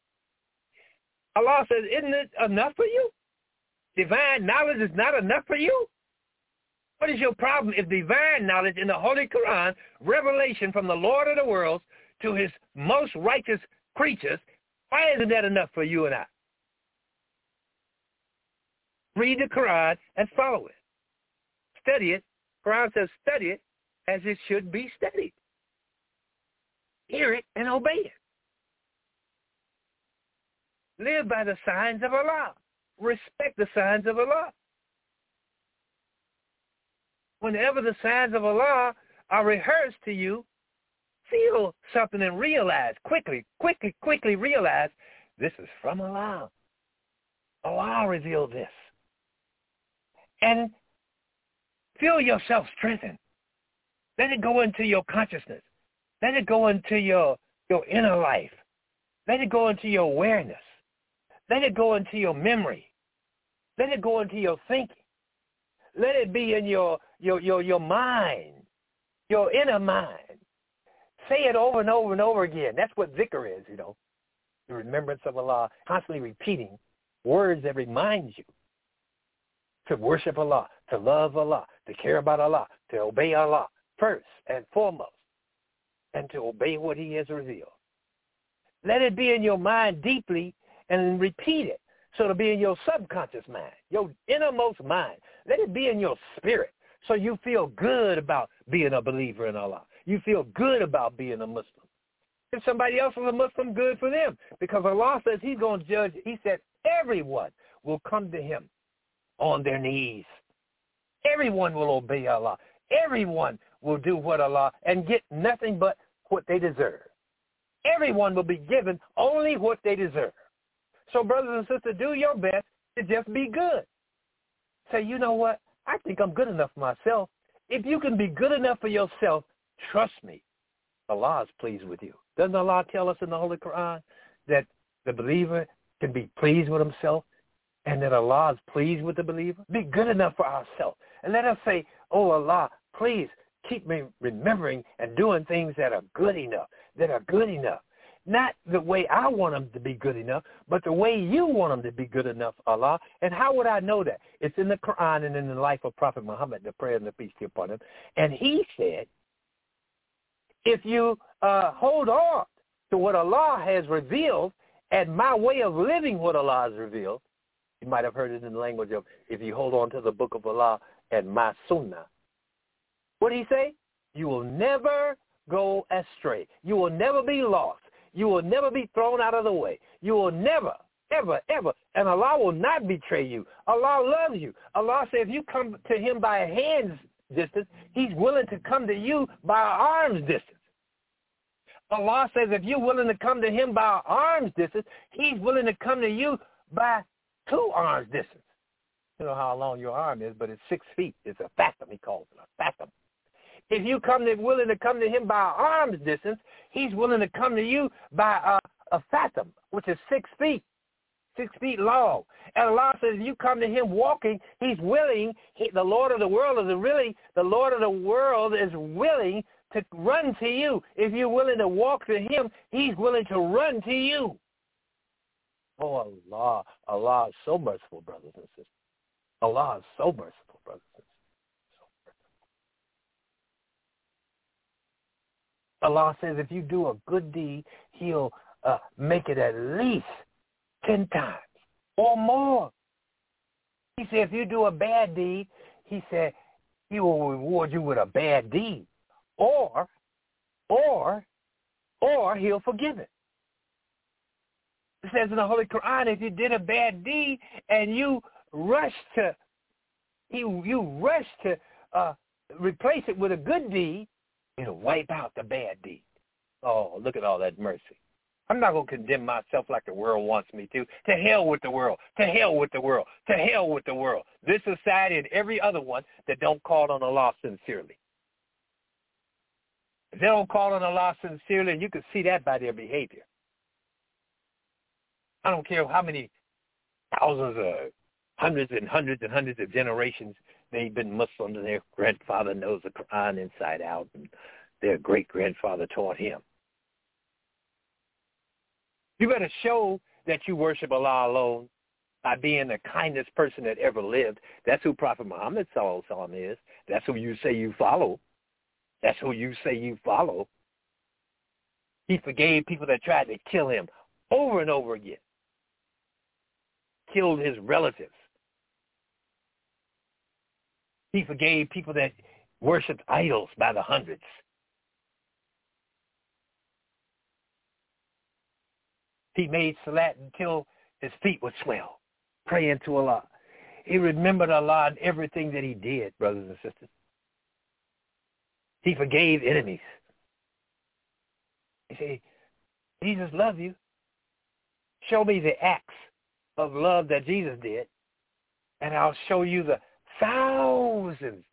Allah says, isn't it enough for you? Divine knowledge is not enough for you? What is your problem if divine knowledge in the Holy Quran, revelation from the Lord of the worlds to his most righteous creatures, why isn't that enough for you and I? Read the Quran and follow it. Study it. Quran says study it as it should be studied. Hear it and obey it. Live by the signs of Allah. Respect the signs of Allah. Whenever the signs of Allah are rehearsed to you, feel something and realize, quickly realize, this is from Allah. Allah revealed this. And feel yourself strengthened. Let it go into your consciousness. Let it go into your inner life. Let it go into your awareness. Let it go into your memory. Let it go into your thinking. Let it be in your mind, your inner mind. Say it over and over and over again. That's what zikr is, the remembrance of Allah, constantly repeating words that remind you to worship Allah, to love Allah, to care about Allah, to obey Allah first and foremost, and to obey what he has revealed. Let it be in your mind deeply and repeat it. So it'll be in your subconscious mind, your innermost mind. Let it be in your spirit so you feel good about being a believer in Allah. You feel good about being a Muslim. If somebody else is a Muslim, good for them, because Allah says he's going to judge. He said everyone will come to him on their knees. Everyone will obey Allah. Everyone will do what Allah and get nothing but what they deserve. everyone will be given only what they deserve. So, brothers and sisters, do your best to just be good. Say, you know what? I think I'm good enough for myself. If you can be good enough for yourself, trust me, Allah is pleased with you. Doesn't Allah tell us in the Holy Quran that the believer can be pleased with himself and that Allah is pleased with the believer? Be good enough for ourselves. And let us say, oh, Allah, please keep me remembering and doing things that are good enough, Not the way I want them to be good enough, but the way you want them to be good enough, Allah. And how would I know that? It's in the Quran and in the life of Prophet Muhammad, the prayer and the peace be upon him. And he said, if you hold on to what Allah has revealed and my way of living what Allah has revealed, you might have heard it in the language of, if you hold on to the book of Allah and my sunnah, what did he say? You will never go astray. You will never be lost. You will never be thrown out of the way. You will never, ever, ever. And Allah will not betray you. Allah loves you. Allah said if you come to him by a hand's distance, he's willing to come to you by an arm's distance. Allah says if you're willing to come to him by an arm's distance, he's willing to come to you by 2 arms distance. You know how long your arm is, but it's 6 feet. It's a fathom, he calls it, a fathom. If you willing to come to him by an arm's distance, he's willing to come to you by a fathom, which is 6 feet, 6 feet long. And Allah says if you come to him walking, he's willing, the Lord of the world is willing to run to you. If you're willing to walk to him, he's willing to run to you. Oh, Allah. Allah is so merciful, brothers and sisters. Allah is so merciful, brothers and sisters. Allah says if you do a good deed, he'll make it at least 10 times or more. He said if you do a bad deed, he said he will reward you with a bad deed. Or he'll forgive it. It says in the Holy Quran, if you did a bad deed and you rush to replace it with a good deed, it'll wipe out the bad deed. Oh, look at all that mercy. I'm not going to condemn myself like the world wants me to. To hell with the world. To hell with the world. To hell with the world. This society and every other one that don't call on Allah sincerely. If they don't call on Allah sincerely, you can see that by their behavior. I don't care how many thousands or hundreds and hundreds and hundreds of generations they've been Muslim and their grandfather knows the Quran inside out and their great-grandfather taught him. You better show that you worship Allah alone by being the kindest person that ever lived. That's who Prophet Muhammad sallallahu alaihi wasallam is. That's who you say you follow. That's who you say you follow. He forgave people that tried to kill him over and over again. Killed his relatives. He forgave people that worshipped idols by the hundreds. He made salat until his feet would swell, praying to Allah. He remembered Allah in everything that he did, brothers and sisters. He forgave enemies. He said, Jesus loves you. Show me the acts of love that Jesus did, and I'll show you the thousands,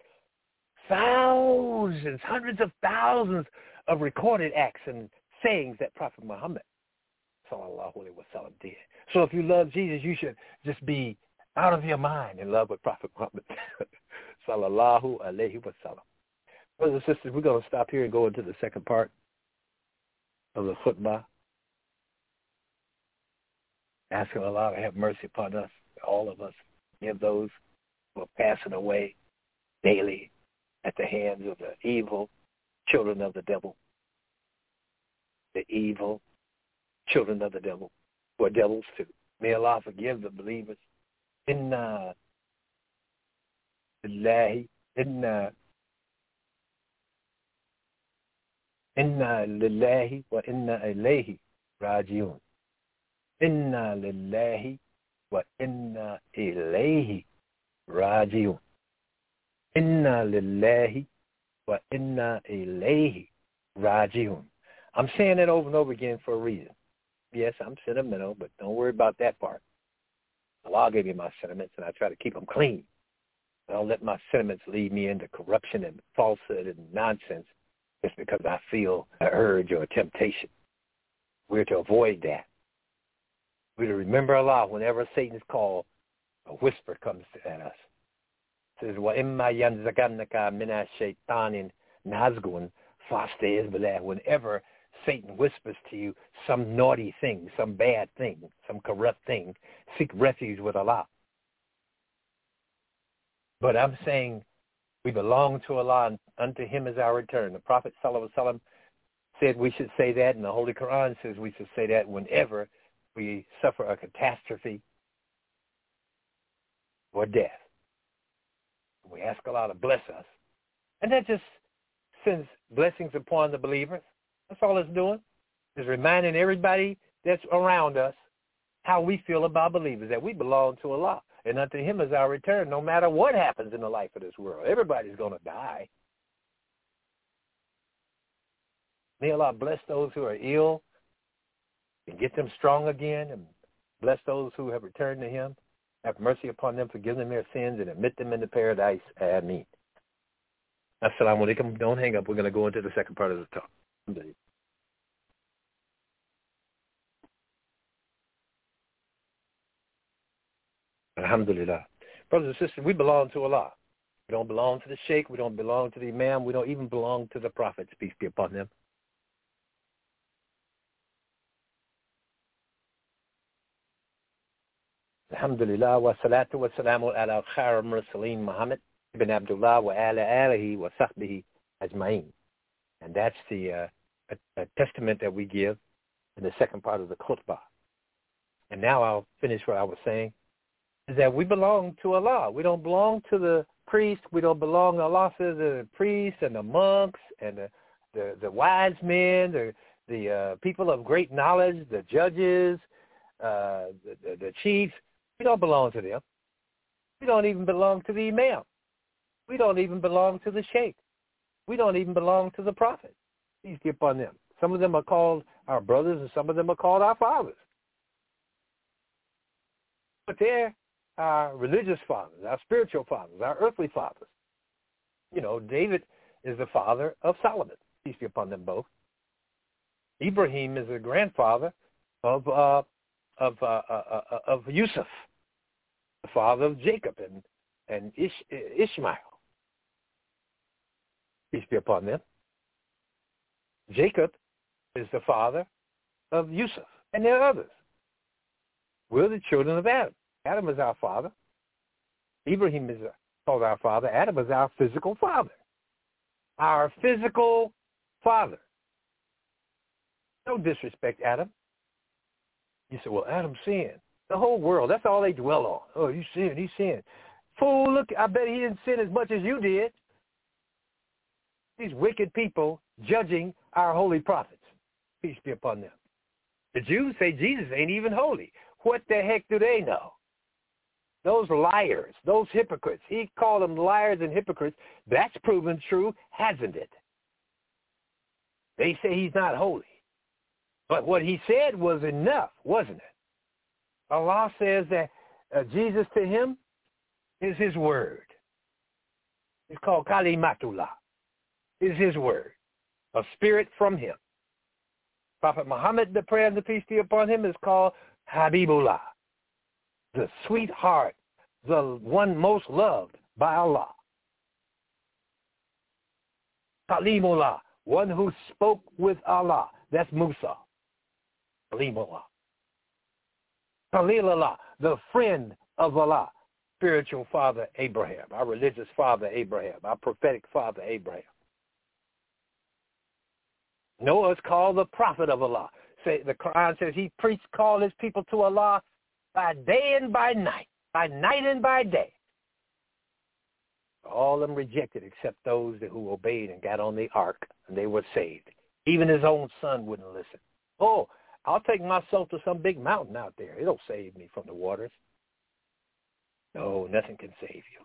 hundreds of thousands of recorded acts and sayings that Prophet Muhammad sallallahu alaihi wasallam did. So if you love Jesus, you should just be out of your mind in love with Prophet Muhammad sallallahu alaihi wasallam. Brothers and sisters, we're going to stop here and go into the second part of the khutbah. Asking Allah to have mercy upon us, all of us, give those who are passing away daily at the hands of the evil children of the devil. The evil children of the devil, who are devils too. May Allah forgive the believers. Inna lillahi wa inna ilayhi raji'un. Inna lillahi wa inna ilayhi raji'un. Inna lillahi wa inna ilayhi raji'un. I'm saying it over and over again for a reason. Yes, I'm sentimental, but don't worry about that part. Allah gave me my sentiments, and I try to keep them clean. I don't let my sentiments lead me into corruption and falsehood and nonsense just because I feel an urge or a temptation. We're to avoid that. We're to remember Allah whenever Satan's call, a whisper comes at us. It says, وَإِمَّا يَنْزَغَنَّكَ مِنَ الشَّيْطَانِ نَزْغٌ فَاسْتَعِذْ بِاللَّهِ. Whenever Satan whispers to you some naughty thing, some bad thing, some corrupt thing, seek refuge with Allah. But I'm saying we belong to Allah, and unto Him is our return. The Prophet ﷺ said we should say that, and the Holy Quran says we should say that whenever we suffer a catastrophe or death. We ask Allah to bless us. And that just sends blessings upon the believers. That's all it's doing, is reminding everybody that's around us how we feel about believers, that we belong to Allah. And unto Him is our return, no matter what happens in the life of this world. Everybody's going to die. May Allah bless those who are ill and get them strong again, and bless those who have returned to Him. Have mercy upon them, forgive them their sins, and admit them into paradise. Ameen. Assalamu alaikum. Don't hang up. We're going to go into the second part of the talk. Alhamdulillah. Brothers and sisters, we belong to Allah. We don't belong to the sheikh. We don't belong to the imam. We don't even belong to the prophets, peace be upon them. Alhamdulillah wa salatu wa salamu ala khayr mursaleen Muhammad ibn Abdullah wa ala alihi wa sahbihi ajma'in. And that's the a testament that we give in the second part of the khutbah. And now I'll finish what I was saying, is that we belong to Allah. We don't belong to the priest. We don't belong, Allah says, the priests and the monks and the wise men, the people of great knowledge, the judges, the chiefs. We don't belong to them. We don't even belong to the imam. We don't even belong to the sheikh. We don't even belong to the prophet. Peace be upon them. Some of them are called our brothers, and some of them are called our fathers. But they're our religious fathers, our spiritual fathers, our earthly fathers. You know, David is the father of Solomon. Peace be upon them both. Ibrahim is the grandfather of Yusuf, the father of Jacob and Ishmael. Peace be upon them. Jacob is the father of Yusuf, and there are others. We're the children of Adam. Adam is our father. Ibrahim is called our father. Adam is our physical father. Our physical father. Don't disrespect Adam. You say, well, Adam sinned. The whole world, that's all they dwell on. Oh, you sinned, he sinned. Fool, look, I bet he didn't sin as much as you did. These wicked people judging our holy prophets. Peace be upon them. The Jews say Jesus ain't even holy. What the heck do they know? Those liars, those hypocrites. He called them liars and hypocrites. That's proven true, hasn't it? They say he's not holy. But what he said was enough, wasn't it? Allah says that Jesus to him is his word. It's called Kalimatullah. Is his word, a spirit from him. Prophet Muhammad, the prayer and the peace be upon him, is called Habibullah, the sweetheart, the one most loved by Allah. Kalimullah, one who spoke with Allah. That's Musa. Kalimullah. Khalilullah, the friend of Allah. Spiritual father Abraham, our religious father Abraham, our prophetic father Abraham. Noah is called the prophet of Allah. The Quran says he preached, called his people to Allah by day and by night and by day. All of them rejected except those who obeyed and got on the ark, and they were saved. Even his own son wouldn't listen. Oh, I'll take myself to some big mountain out there. It'll save me from the waters. No, nothing can save you.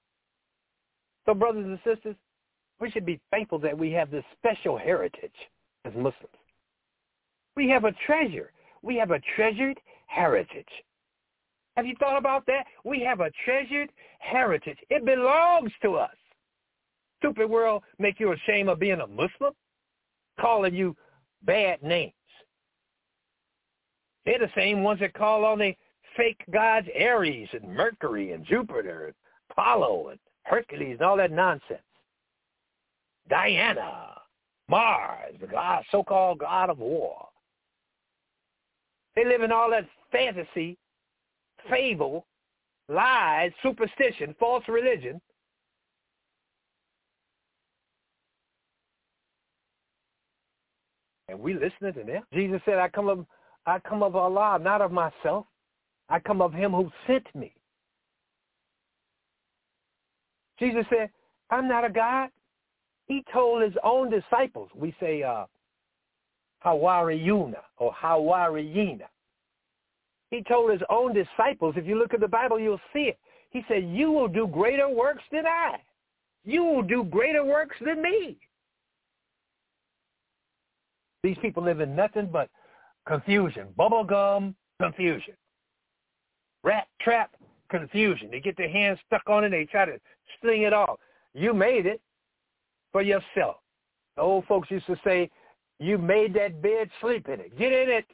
So, brothers and sisters, we should be thankful that we have this special heritage as Muslims. We have a treasure. We have a treasured heritage. Have you thought about that? We have a treasured heritage. It belongs to us. Stupid world make you ashamed of being a Muslim, calling you bad names. They're the same ones that call on the fake gods Ares and Mercury and Jupiter and Apollo and Hercules and all that nonsense. Diana, Mars, the god, so-called god of war. They live in all that fantasy, fable, lies, superstition, false religion. And we listening to them. Jesus said, I come of Allah, not of myself. I come of him who sent me. Jesus said, I'm not a God. He told his own disciples, we say Hawariyuna or Hawariyina. He told his own disciples, if you look at the Bible, you'll see it. He said, you will do greater works than I. You will do greater works than me. These people live in nothing but confusion, bubblegum confusion, rat trap confusion. They get their hands stuck on it, they try to sling it off. You made it for yourself. The old folks used to say, you made that bed, sleep in it. Get in it.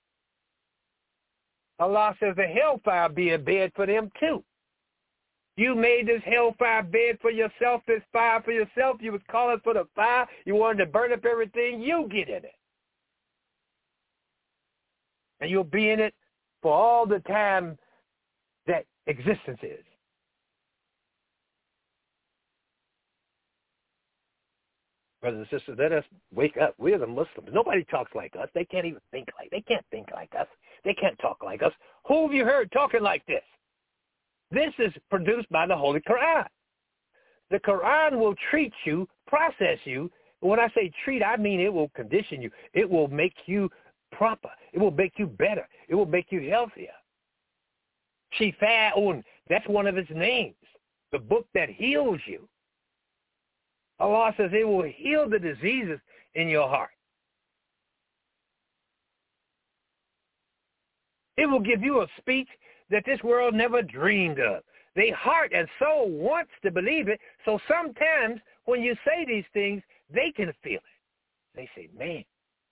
Allah says the hellfire be a bed for them too. You made this hellfire bed for yourself, this fire for yourself. You was calling for the fire. You wanted to burn up everything. You get in it. And you'll be in it for all the time that existence is. Brothers and sisters, let us wake up. We're the Muslims. Nobody talks like us. They can't even think like. They can't think like us. They can't talk like us. Who have you heard talking like this? This is produced by the Holy Quran. The Quran will treat you, process you. When I say treat, I mean it will condition you. It will make you proper. It will make you better. It will make you healthier. Shifa'un, that's one of its names. The book that heals you. Allah says it will heal the diseases in your heart. It will give you a speech that this world never dreamed of. Their heart and soul wants to believe it, so sometimes when you say these things, they can feel it. They say, man,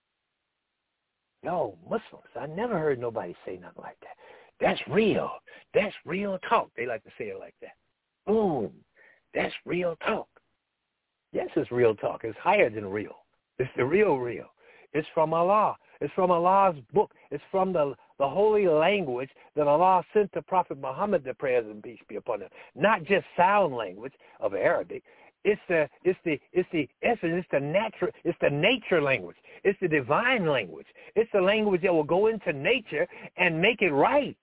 yo, Muslims, I never heard nobody say nothing like that. That's real. That's real talk. They like to say it like that. Boom. That's real talk. Yes, it's real talk. It's higher than real. It's the real. It's from Allah. It's from Allah's book. It's from the holy language that Allah sent to Prophet Muhammad, the prayers and peace be upon him. Not just sound language of Arabic. It's the essence. It's the nature language. It's the divine language. It's the language that will go into nature and make it right.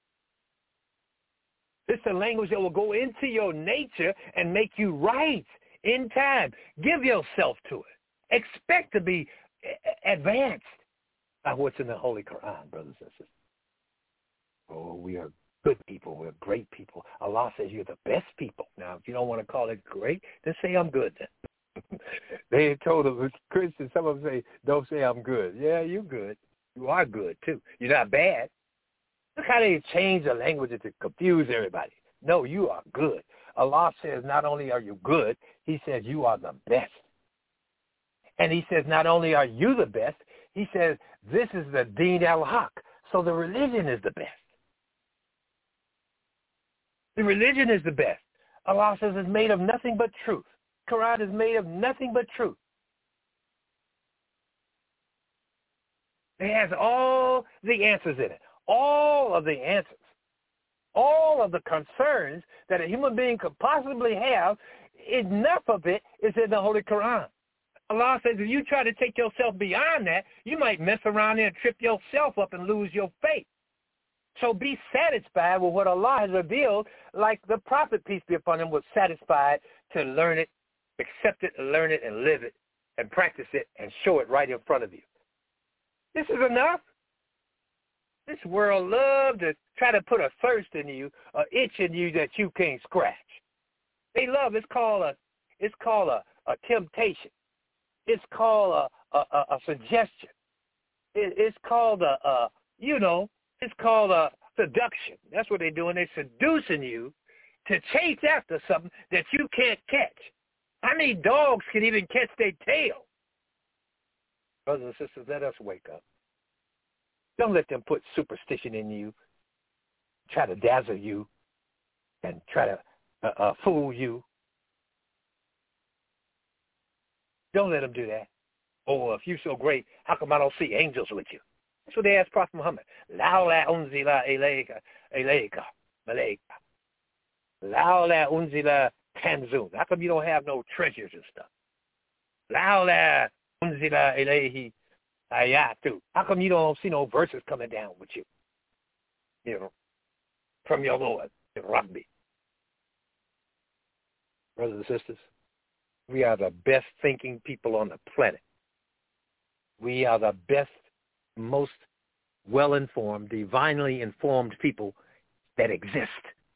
It's the language that will go into your nature and make you right in time. Give yourself to it. Expect to be advanced by what's in the Holy Quran, brothers and sisters. Oh, we are good people. We're great people. Allah says you're the best people. Now, if you don't want to call it great, then say I'm good then. They told them, Christians, some of them say, don't say I'm good. Yeah, you're good. You are good, too. You're not bad. Look how they change the language to confuse everybody. No, you are good. Allah says not only are you good, he says you are the best. And he says not only are you the best, he says this is the Deen al-Haq. So the religion is the best. The religion is the best. Allah says it's made of nothing but truth. Quran is made of nothing but truth. It has all the answers in it. All of the answers. All of the concerns that a human being could possibly have, enough of it is in the Holy Quran. Allah says if you try to take yourself beyond that, you might mess around there and trip yourself up and lose your faith. So be satisfied with what Allah has revealed, like the Prophet, peace be upon him, was satisfied to learn it, accept it, learn it, and live it, and practice it, and show it right in front of you. This is enough. This world loves to try to put a thirst in you, an itch in you that you can't scratch. They love, it's called a temptation. It's called a suggestion. It's called it's called a seduction. That's what they're doing. They're seducing you to chase after something that you can't catch. How many dogs can even catch their tail? Brothers and sisters, let us wake up. Don't let them put superstition in you, try to dazzle you, and try to fool you. Don't let them do that. Oh, if you're so great, how come I don't see angels with you? That's what they asked Prophet Muhammad. Laula unzila ilayka malaika. Laula unzila kanzun. How come you don't have no treasures and stuff? Laula unzila ilayhi ayatu. How come you don't see no verses coming down with you? From your Lord, Rabbi. Brothers and sisters, we are the best thinking people on the planet. We are the best, most well-informed, divinely informed people that exist.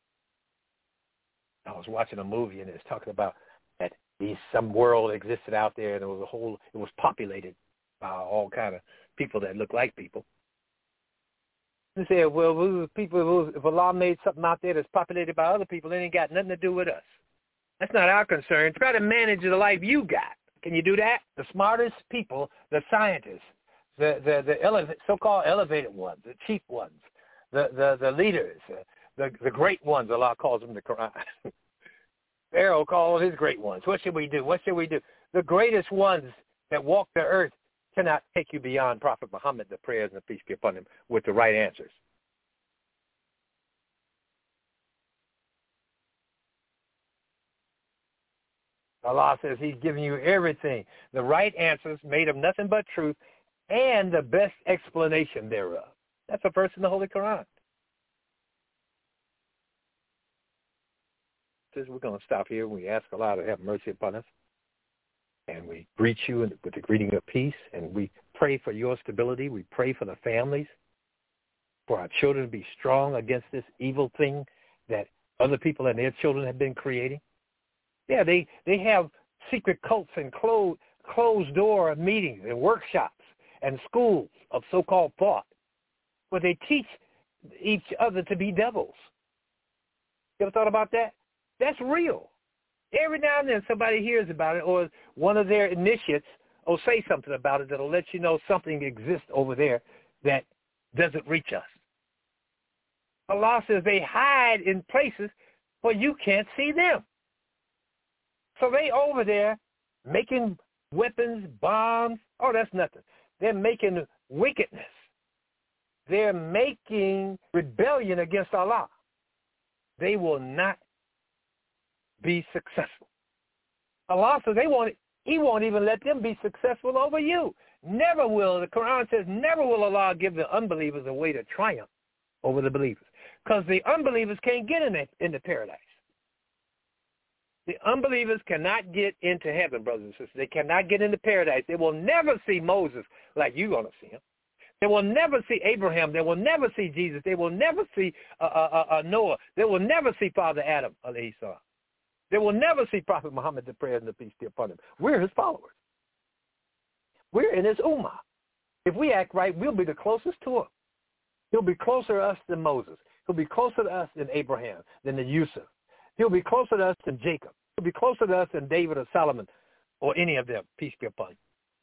I was watching a movie and it's talking about that some world existed out there, and it was populated by all kind of people that look like people. They said, well, if Allah made something out there that's populated by other people, it ain't got nothing to do with us. That's not our concern. Try to manage the life you got. Can you do that? The smartest people, the scientists, the so-called elevated ones, the chief ones, the leaders, the great ones, Allah calls them the Quran. Pharaoh called his great ones. What should we do? What should we do? The greatest ones that walk the earth cannot take you beyond Prophet Muhammad, the prayers and the peace be upon him, with the right answers. Allah says he's giving you everything, the right answers made of nothing but truth, and the best explanation thereof. That's a verse in the Holy Quran. We're going to stop here. We ask Allah to have mercy upon us. And we greet you with the greeting of peace. And we pray for your stability. We pray for the families, for our children to be strong against this evil thing that other people and their children have been creating. Yeah, they have secret cults and closed-door meetings and workshops and schools of so-called thought where they teach each other to be devils. You ever thought about that? That's real. Every now and then somebody hears about it, or one of their initiates will say something about it that will let you know something exists over there that doesn't reach us. Allah says they hide in places where you can't see them. So they over there making weapons, bombs. Oh, that's nothing. They're making wickedness. They're making rebellion against Allah. They will not be successful. Allah says He won't even let them be successful over you. Never will. The Quran says never will Allah give the unbelievers a way to triumph over the believers, because the unbelievers can't get into paradise. The unbelievers cannot get into heaven, brothers and sisters. They cannot get into paradise. They will never see Moses like you're going to see him. They will never see Abraham. They will never see Jesus. They will never see Noah. They will never see Father Adam, alayhi salam. They will never see Prophet Muhammad, the prayer and the peace be upon him. We're his followers. We're in his ummah. If we act right, we'll be the closest to him. He'll be closer to us than Moses. He'll be closer to us than Abraham, than the Yusuf. He'll be closer to us than Jacob. He'll be closer to us than David or Solomon or any of them. Peace be upon you.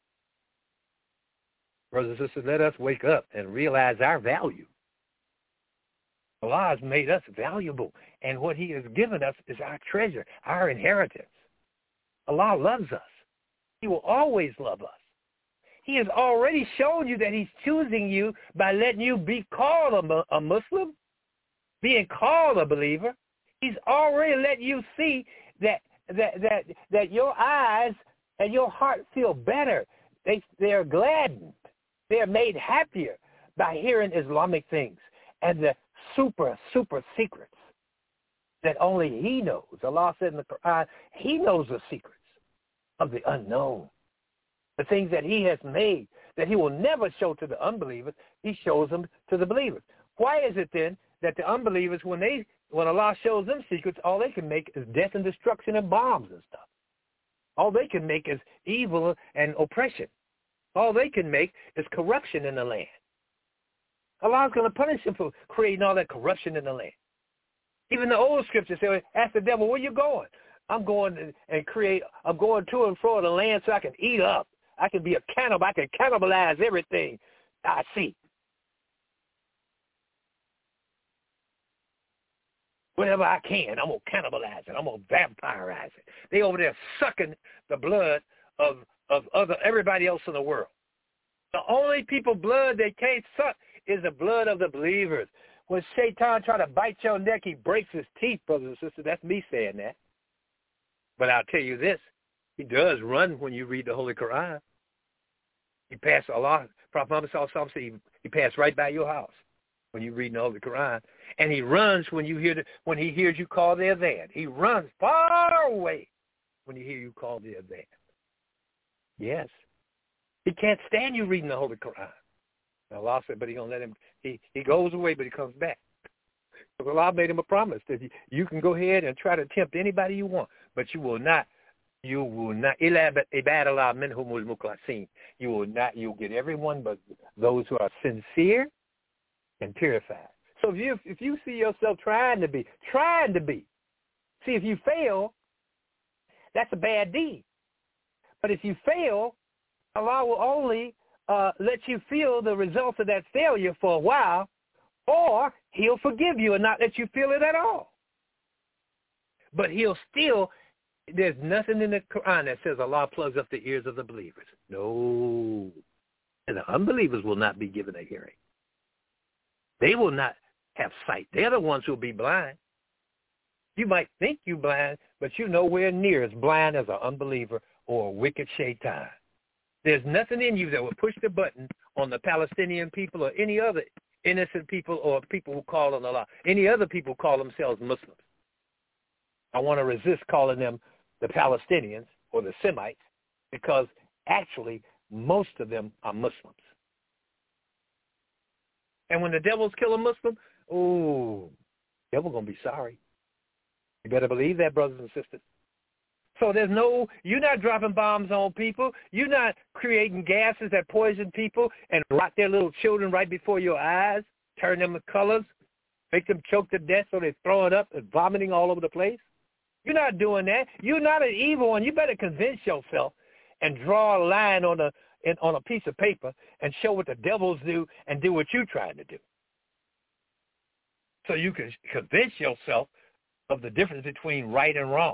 Brothers and sisters, let us wake up and realize our value. Allah has made us valuable, and what he has given us is our treasure, our inheritance. Allah loves us. He will always love us. He has already shown you that he's choosing you by letting you be called a Muslim, being called a believer. He's already let you see that your eyes and your heart feel better. They're gladdened. They're made happier by hearing Islamic things and the super secrets that only he knows. Allah said in the Quran, he knows the secrets of the unknown. The things that he has made that he will never show to the unbelievers, he shows them to the believers. Why is it then that the unbelievers, when Allah shows them secrets, all they can make is death and destruction and bombs and stuff? All they can make is evil and oppression. All they can make is corruption in the land. Allah's going to punish them for creating all that corruption in the land. Even the old scriptures say, ask the devil, where you going? I'm going to and fro the land so I can eat up. I can be a cannibal. I can cannibalize everything I see. Whatever I can, I'm going to cannibalize it. I'm going to vampirize it. They over there sucking the blood of everybody else in the world. The only people blood they can't suck is the blood of the believers. When Shaitan try to bite your neck, he breaks his teeth, brothers and sisters. That's me saying that. But I'll tell you this. He does run when you read the Holy Quran. He passed Allah. Prophet Muhammad said he passed right by your house when you read the Holy Quran. And he runs when he hears you call the adhan. He runs far away when he hears you call the adhan. Yes. He can't stand you reading the Holy Quran. Allah said, but he's going to let him, he goes away, but he comes back. So Allah made him a promise that you can go ahead and try to tempt anybody you want, but you will not, you'll get everyone but those who are sincere and purified. So if you see yourself trying to be, see, if you fail, that's a bad deed. But if you fail, Allah will only let you feel the results of that failure for a while, or he'll forgive you and not let you feel it at all. But he'll still, there's nothing in the Quran that says Allah plugs up the ears of the believers. No. And the unbelievers will not be given a hearing. They will not have sight. They're the ones who will be blind. You might think you're blind, but you're nowhere near as blind as an unbeliever or a wicked shaitan. There's nothing in you that will push the button on the Palestinian people or any other innocent people or people who call on Allah. Any other people call themselves Muslims. I want to resist calling them the Palestinians or the Semites because actually most of them are Muslims. And when the devils kill a Muslim, the devil's going to be sorry. You better believe that, brothers and sisters. So you're not dropping bombs on people. You're not creating gases that poison people and rot their little children right before your eyes, turn them to colors, make them choke to death so they throw it up and vomiting all over the place. You're not doing that. You're not an evil one. You better convince yourself and draw a line on a piece of paper and show what the devils do and do what you're trying to do. So you can convince yourself of the difference between right and wrong.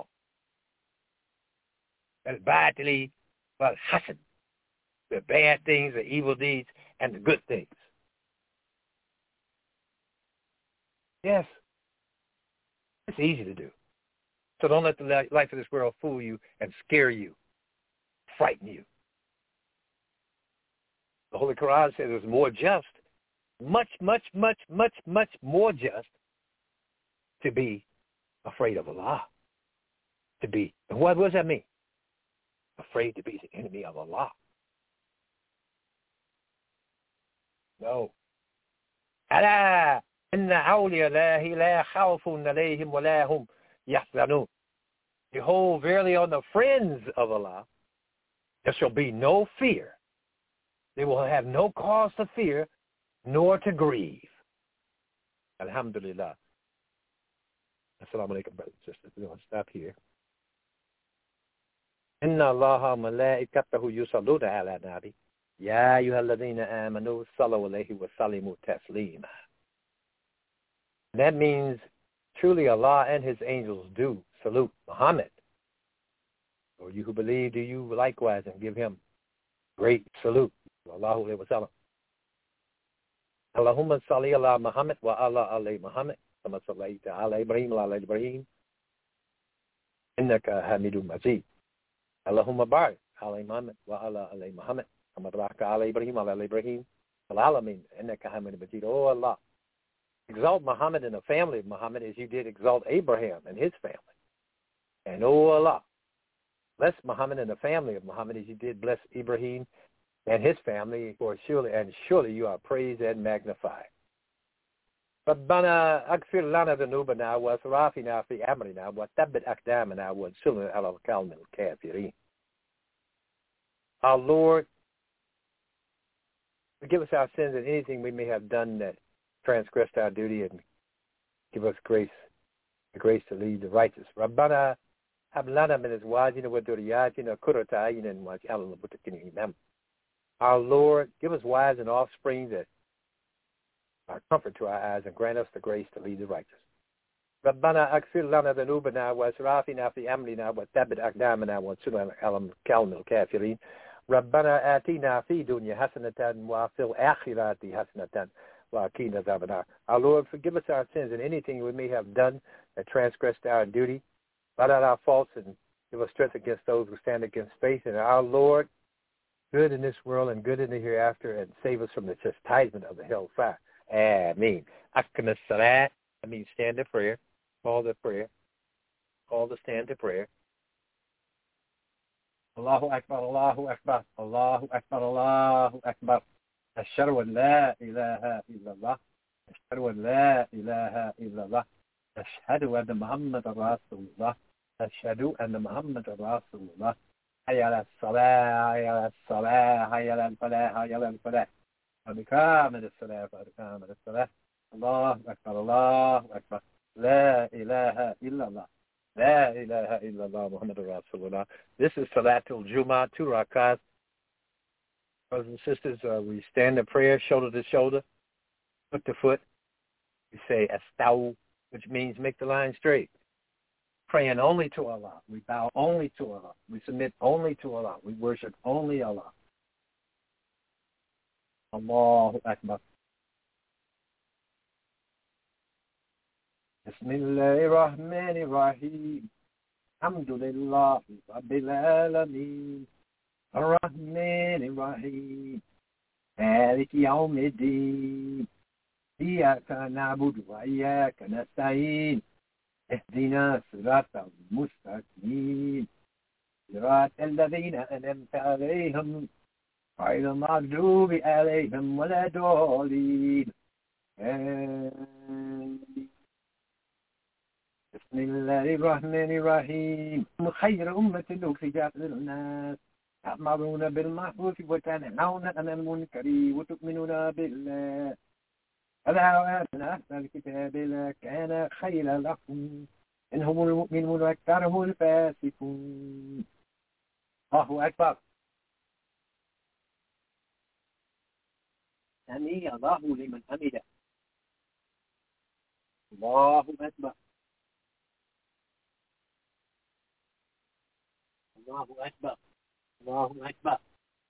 Al-Batili wal-Hasan, the bad things, the evil deeds, and the good things. Yes, it's easy to do. So don't let the life of this world fool you and scare you, frighten you. The Holy Quran says it's more just, much, much, much, much, much more just to be afraid of Allah. And what does that mean? Afraid to be the enemy of Allah. No. Ala inna awliya Allahi la khawfun alayhim wa la hum yahzanun. Behold, verily on the friends of Allah there shall be no fear. They will have no cause to fear nor to grieve. Alhamdulillah. Assalamu alaikum, brothers and sisters. We're going to stop here. إن الله ملائكته يصلون على النبي يا أيها الذين آمنوا صلوا عليه وسلموا تسليما. That means truly Allah and His angels do salute Muhammad. Or you who believe, do you likewise and give him great salute. Allahu alayhi wa sallam. Allahumma salli ala Muhammad wa ala ali Muhammad kama sallaita ala Ibrahim wa ala Ibrahim innaka Hamidum Majid. Allahumma barik ala Muhammad wa ala ali Muhammad kama barakta ala Ibrahim wa ala Ibrahim fil alamin innaka Hamidum Majid. Oh Allah, exalt Muhammad and the family of Muhammad as you did exalt Abraham and his family. And oh Allah, bless Muhammad and the family of Muhammad as you did bless Ibrahim and his family, for surely you are praised and magnified. ربنا اغفر لنا ذنوبنا واسرافنا في امرنا وثبت اقدامنا وانصرنا على القوم الكافرين. Our Lord, Forgive us our sins and anything we may have done that transgressed our duty, and give us grace, the grace to lead the righteous. Rabbana hab lana min azwajina wa dhurriyyatina qurrata a'yunin waj'alna lil muttaqina imama. Our Lord, give us wives and offspring that are comfort to our eyes, and grant us the grace to lead the righteous. ربنا اغفر لنا ذنوبنا واسرافنا في امرنا وثبت اقدامنا وانصرنا على القوم الكافرين. ربنا آتنا في الدنيا حسنة وفي الآخرة حسنة وقنا عذاب النار. Our Lord, forgive us our sins and anything we may have done that transgressed our duty. Blot out our faults and give us strength against those who stand against faith. And our Lord, good in this world and good in the hereafter, and save us from the chastisement of the hellfire. Ameen. Akna salat. That means stand to prayer. Call to prayer. Call to stand to prayer. Allahu Akbar, Allahu Akbar, Allahu Akbar, Allahu Akbar. Ashhadu an la ilaha illallah. Ashhadu an la ilaha illallah. Ashhadu anna Muhammadan Rasulullah. Ashhadu anna Muhammadan Rasulullah. Hayya ala salah, hayya ala salah, hayya ala falah, hayya ala falah. Qad as-salah, qad as-salah. Allahu Akbar, Allahu Akbar. La ilaha illallah. La ilaha illallah Muhammadur Rasulullah. This is Salatul Jummah, 2 rakats. Brothers and sisters, we stand in prayer, shoulder to shoulder, foot to foot. We say astaw, which means make the line straight. Praying only to Allah. We bow only to Allah. We submit only to Allah. We worship only Allah. Allahu Akbar. Bismillahirrahmanirrahim. Alhamdulillahi Rabbil Alameen. Ar-Rahmanir-Rahim. Maliki Yawmiddin. Iyyaka na'budu wa iyyaka nasta'in. Ihdina siratal mustaqim. Siratal ladzina an'amta 'alayhim ghayril maghdubi 'alayhim waladdallin. بسم الله الرحمن الرحيم. خير أمة أخرجت للناس تأمرون بالمعروف وتنهون عن المنكر وتؤمنون بالله. ألا وأن أهل الكتاب لكان خيرا لكم إنهم المؤمنون وأكثرهم الفاسقون. الله أكبر. سمع الله لمن حمده. الله أكبر. الله أكبر. الله أكبر.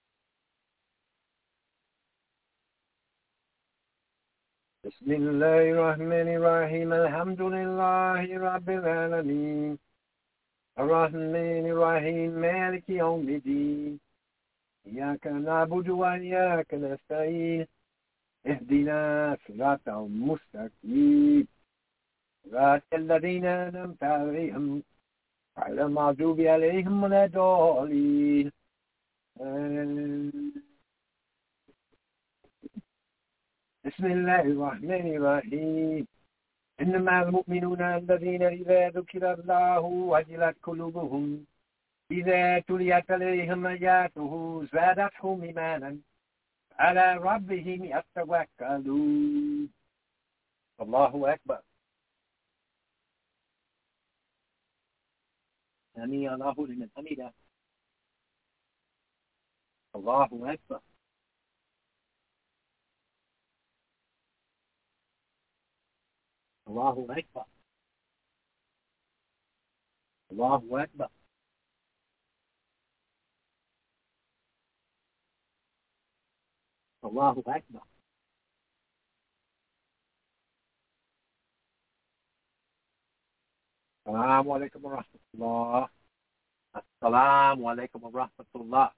بسم الله الرحمن الرحيم. الحمد لله رب العالمين. الرحمن الرحيم. مالك يوم الدين. إياك نعبد وإياك نستعين. اهدنا صراط المستقيم. صراط الذين أنعمت عليهم غير المغضوب عليهم ولا الضالين. بسم الله الرحمن الرحيم. إنما المؤمنون الذين إذا ذكر الله وجلت قلوبهم إذا تليت عليهم آياته زادتهم إيمانا على ربهم يتوكلون. الله أكبر. سمع الله لمن حمده. الله أكبر. الله أكبر. الله أكبر. الله أكبر. السلام عليكم ورحمة الله. السلام عليكم ورحمة الله.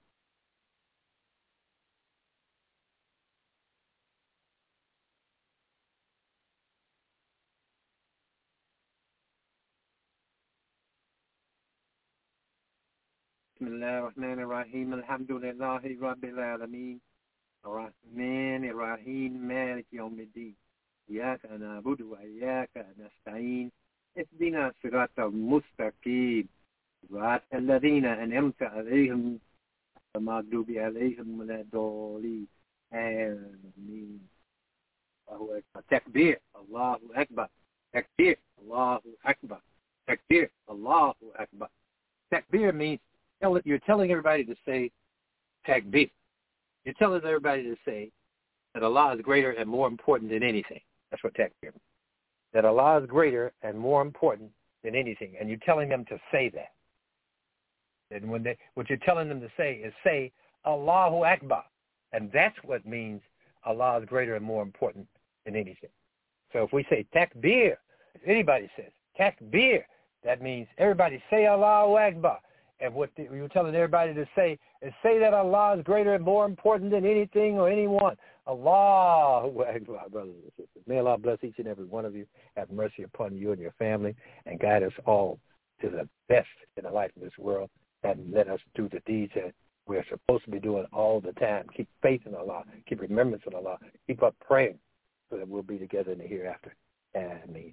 بسم الله الرحمن الرحيم. الحمد لله رب العالمين. الرحمن الرحيم. مالك يوم الدين. إياك نعبد وإياك نستعين. اهدنا صراط المستقيم. صراط الذين أنعمت عليهم غير المغضوب عليهم ولا الضالين. and means Allahu Akbar. Takbir, Allahu Akbar. Takbir, Allahu Akbar. Takbir, Allahu Akbar. Takbir means you're telling everybody to say takbir. You're telling everybody to say that Allah is greater and more important than anything. That's what takbir means. That Allah is greater and more important than anything. And you're telling them to say that. And what you're telling them to say Allahu Akbar. And that's what means Allah is greater and more important than anything. So if we say takbir, if anybody says takbir, that means everybody say Allahu Akbar. And what you're telling everybody to say is say that Allah is greater and more important than anything or anyone. Allahu Akbar, brothers and sisters. May Allah bless each and every one of you, have mercy upon you and your family, and guide us all to the best in the life of this world, and let us do the deeds that we're supposed to be doing all the time. Keep faith in Allah. Keep remembrance in Allah. Keep up praying so that we'll be together in the hereafter. Ameen.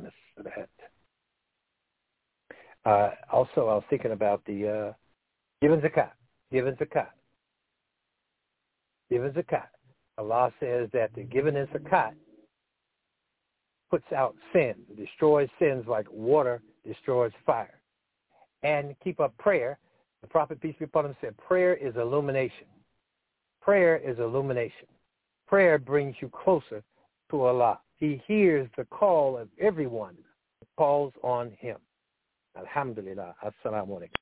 Also, I was thinking about the giving zakat. Giving zakat. Giving zakat. Allah says that the giving in zakat puts out sin, destroys sins like water destroys fire. And keep up prayer. The Prophet, peace be upon him, said prayer is illumination. Prayer is illumination. Prayer brings you closer to Allah. He hears the call of everyone who calls on him. Alhamdulillah. Assalamu alaikum.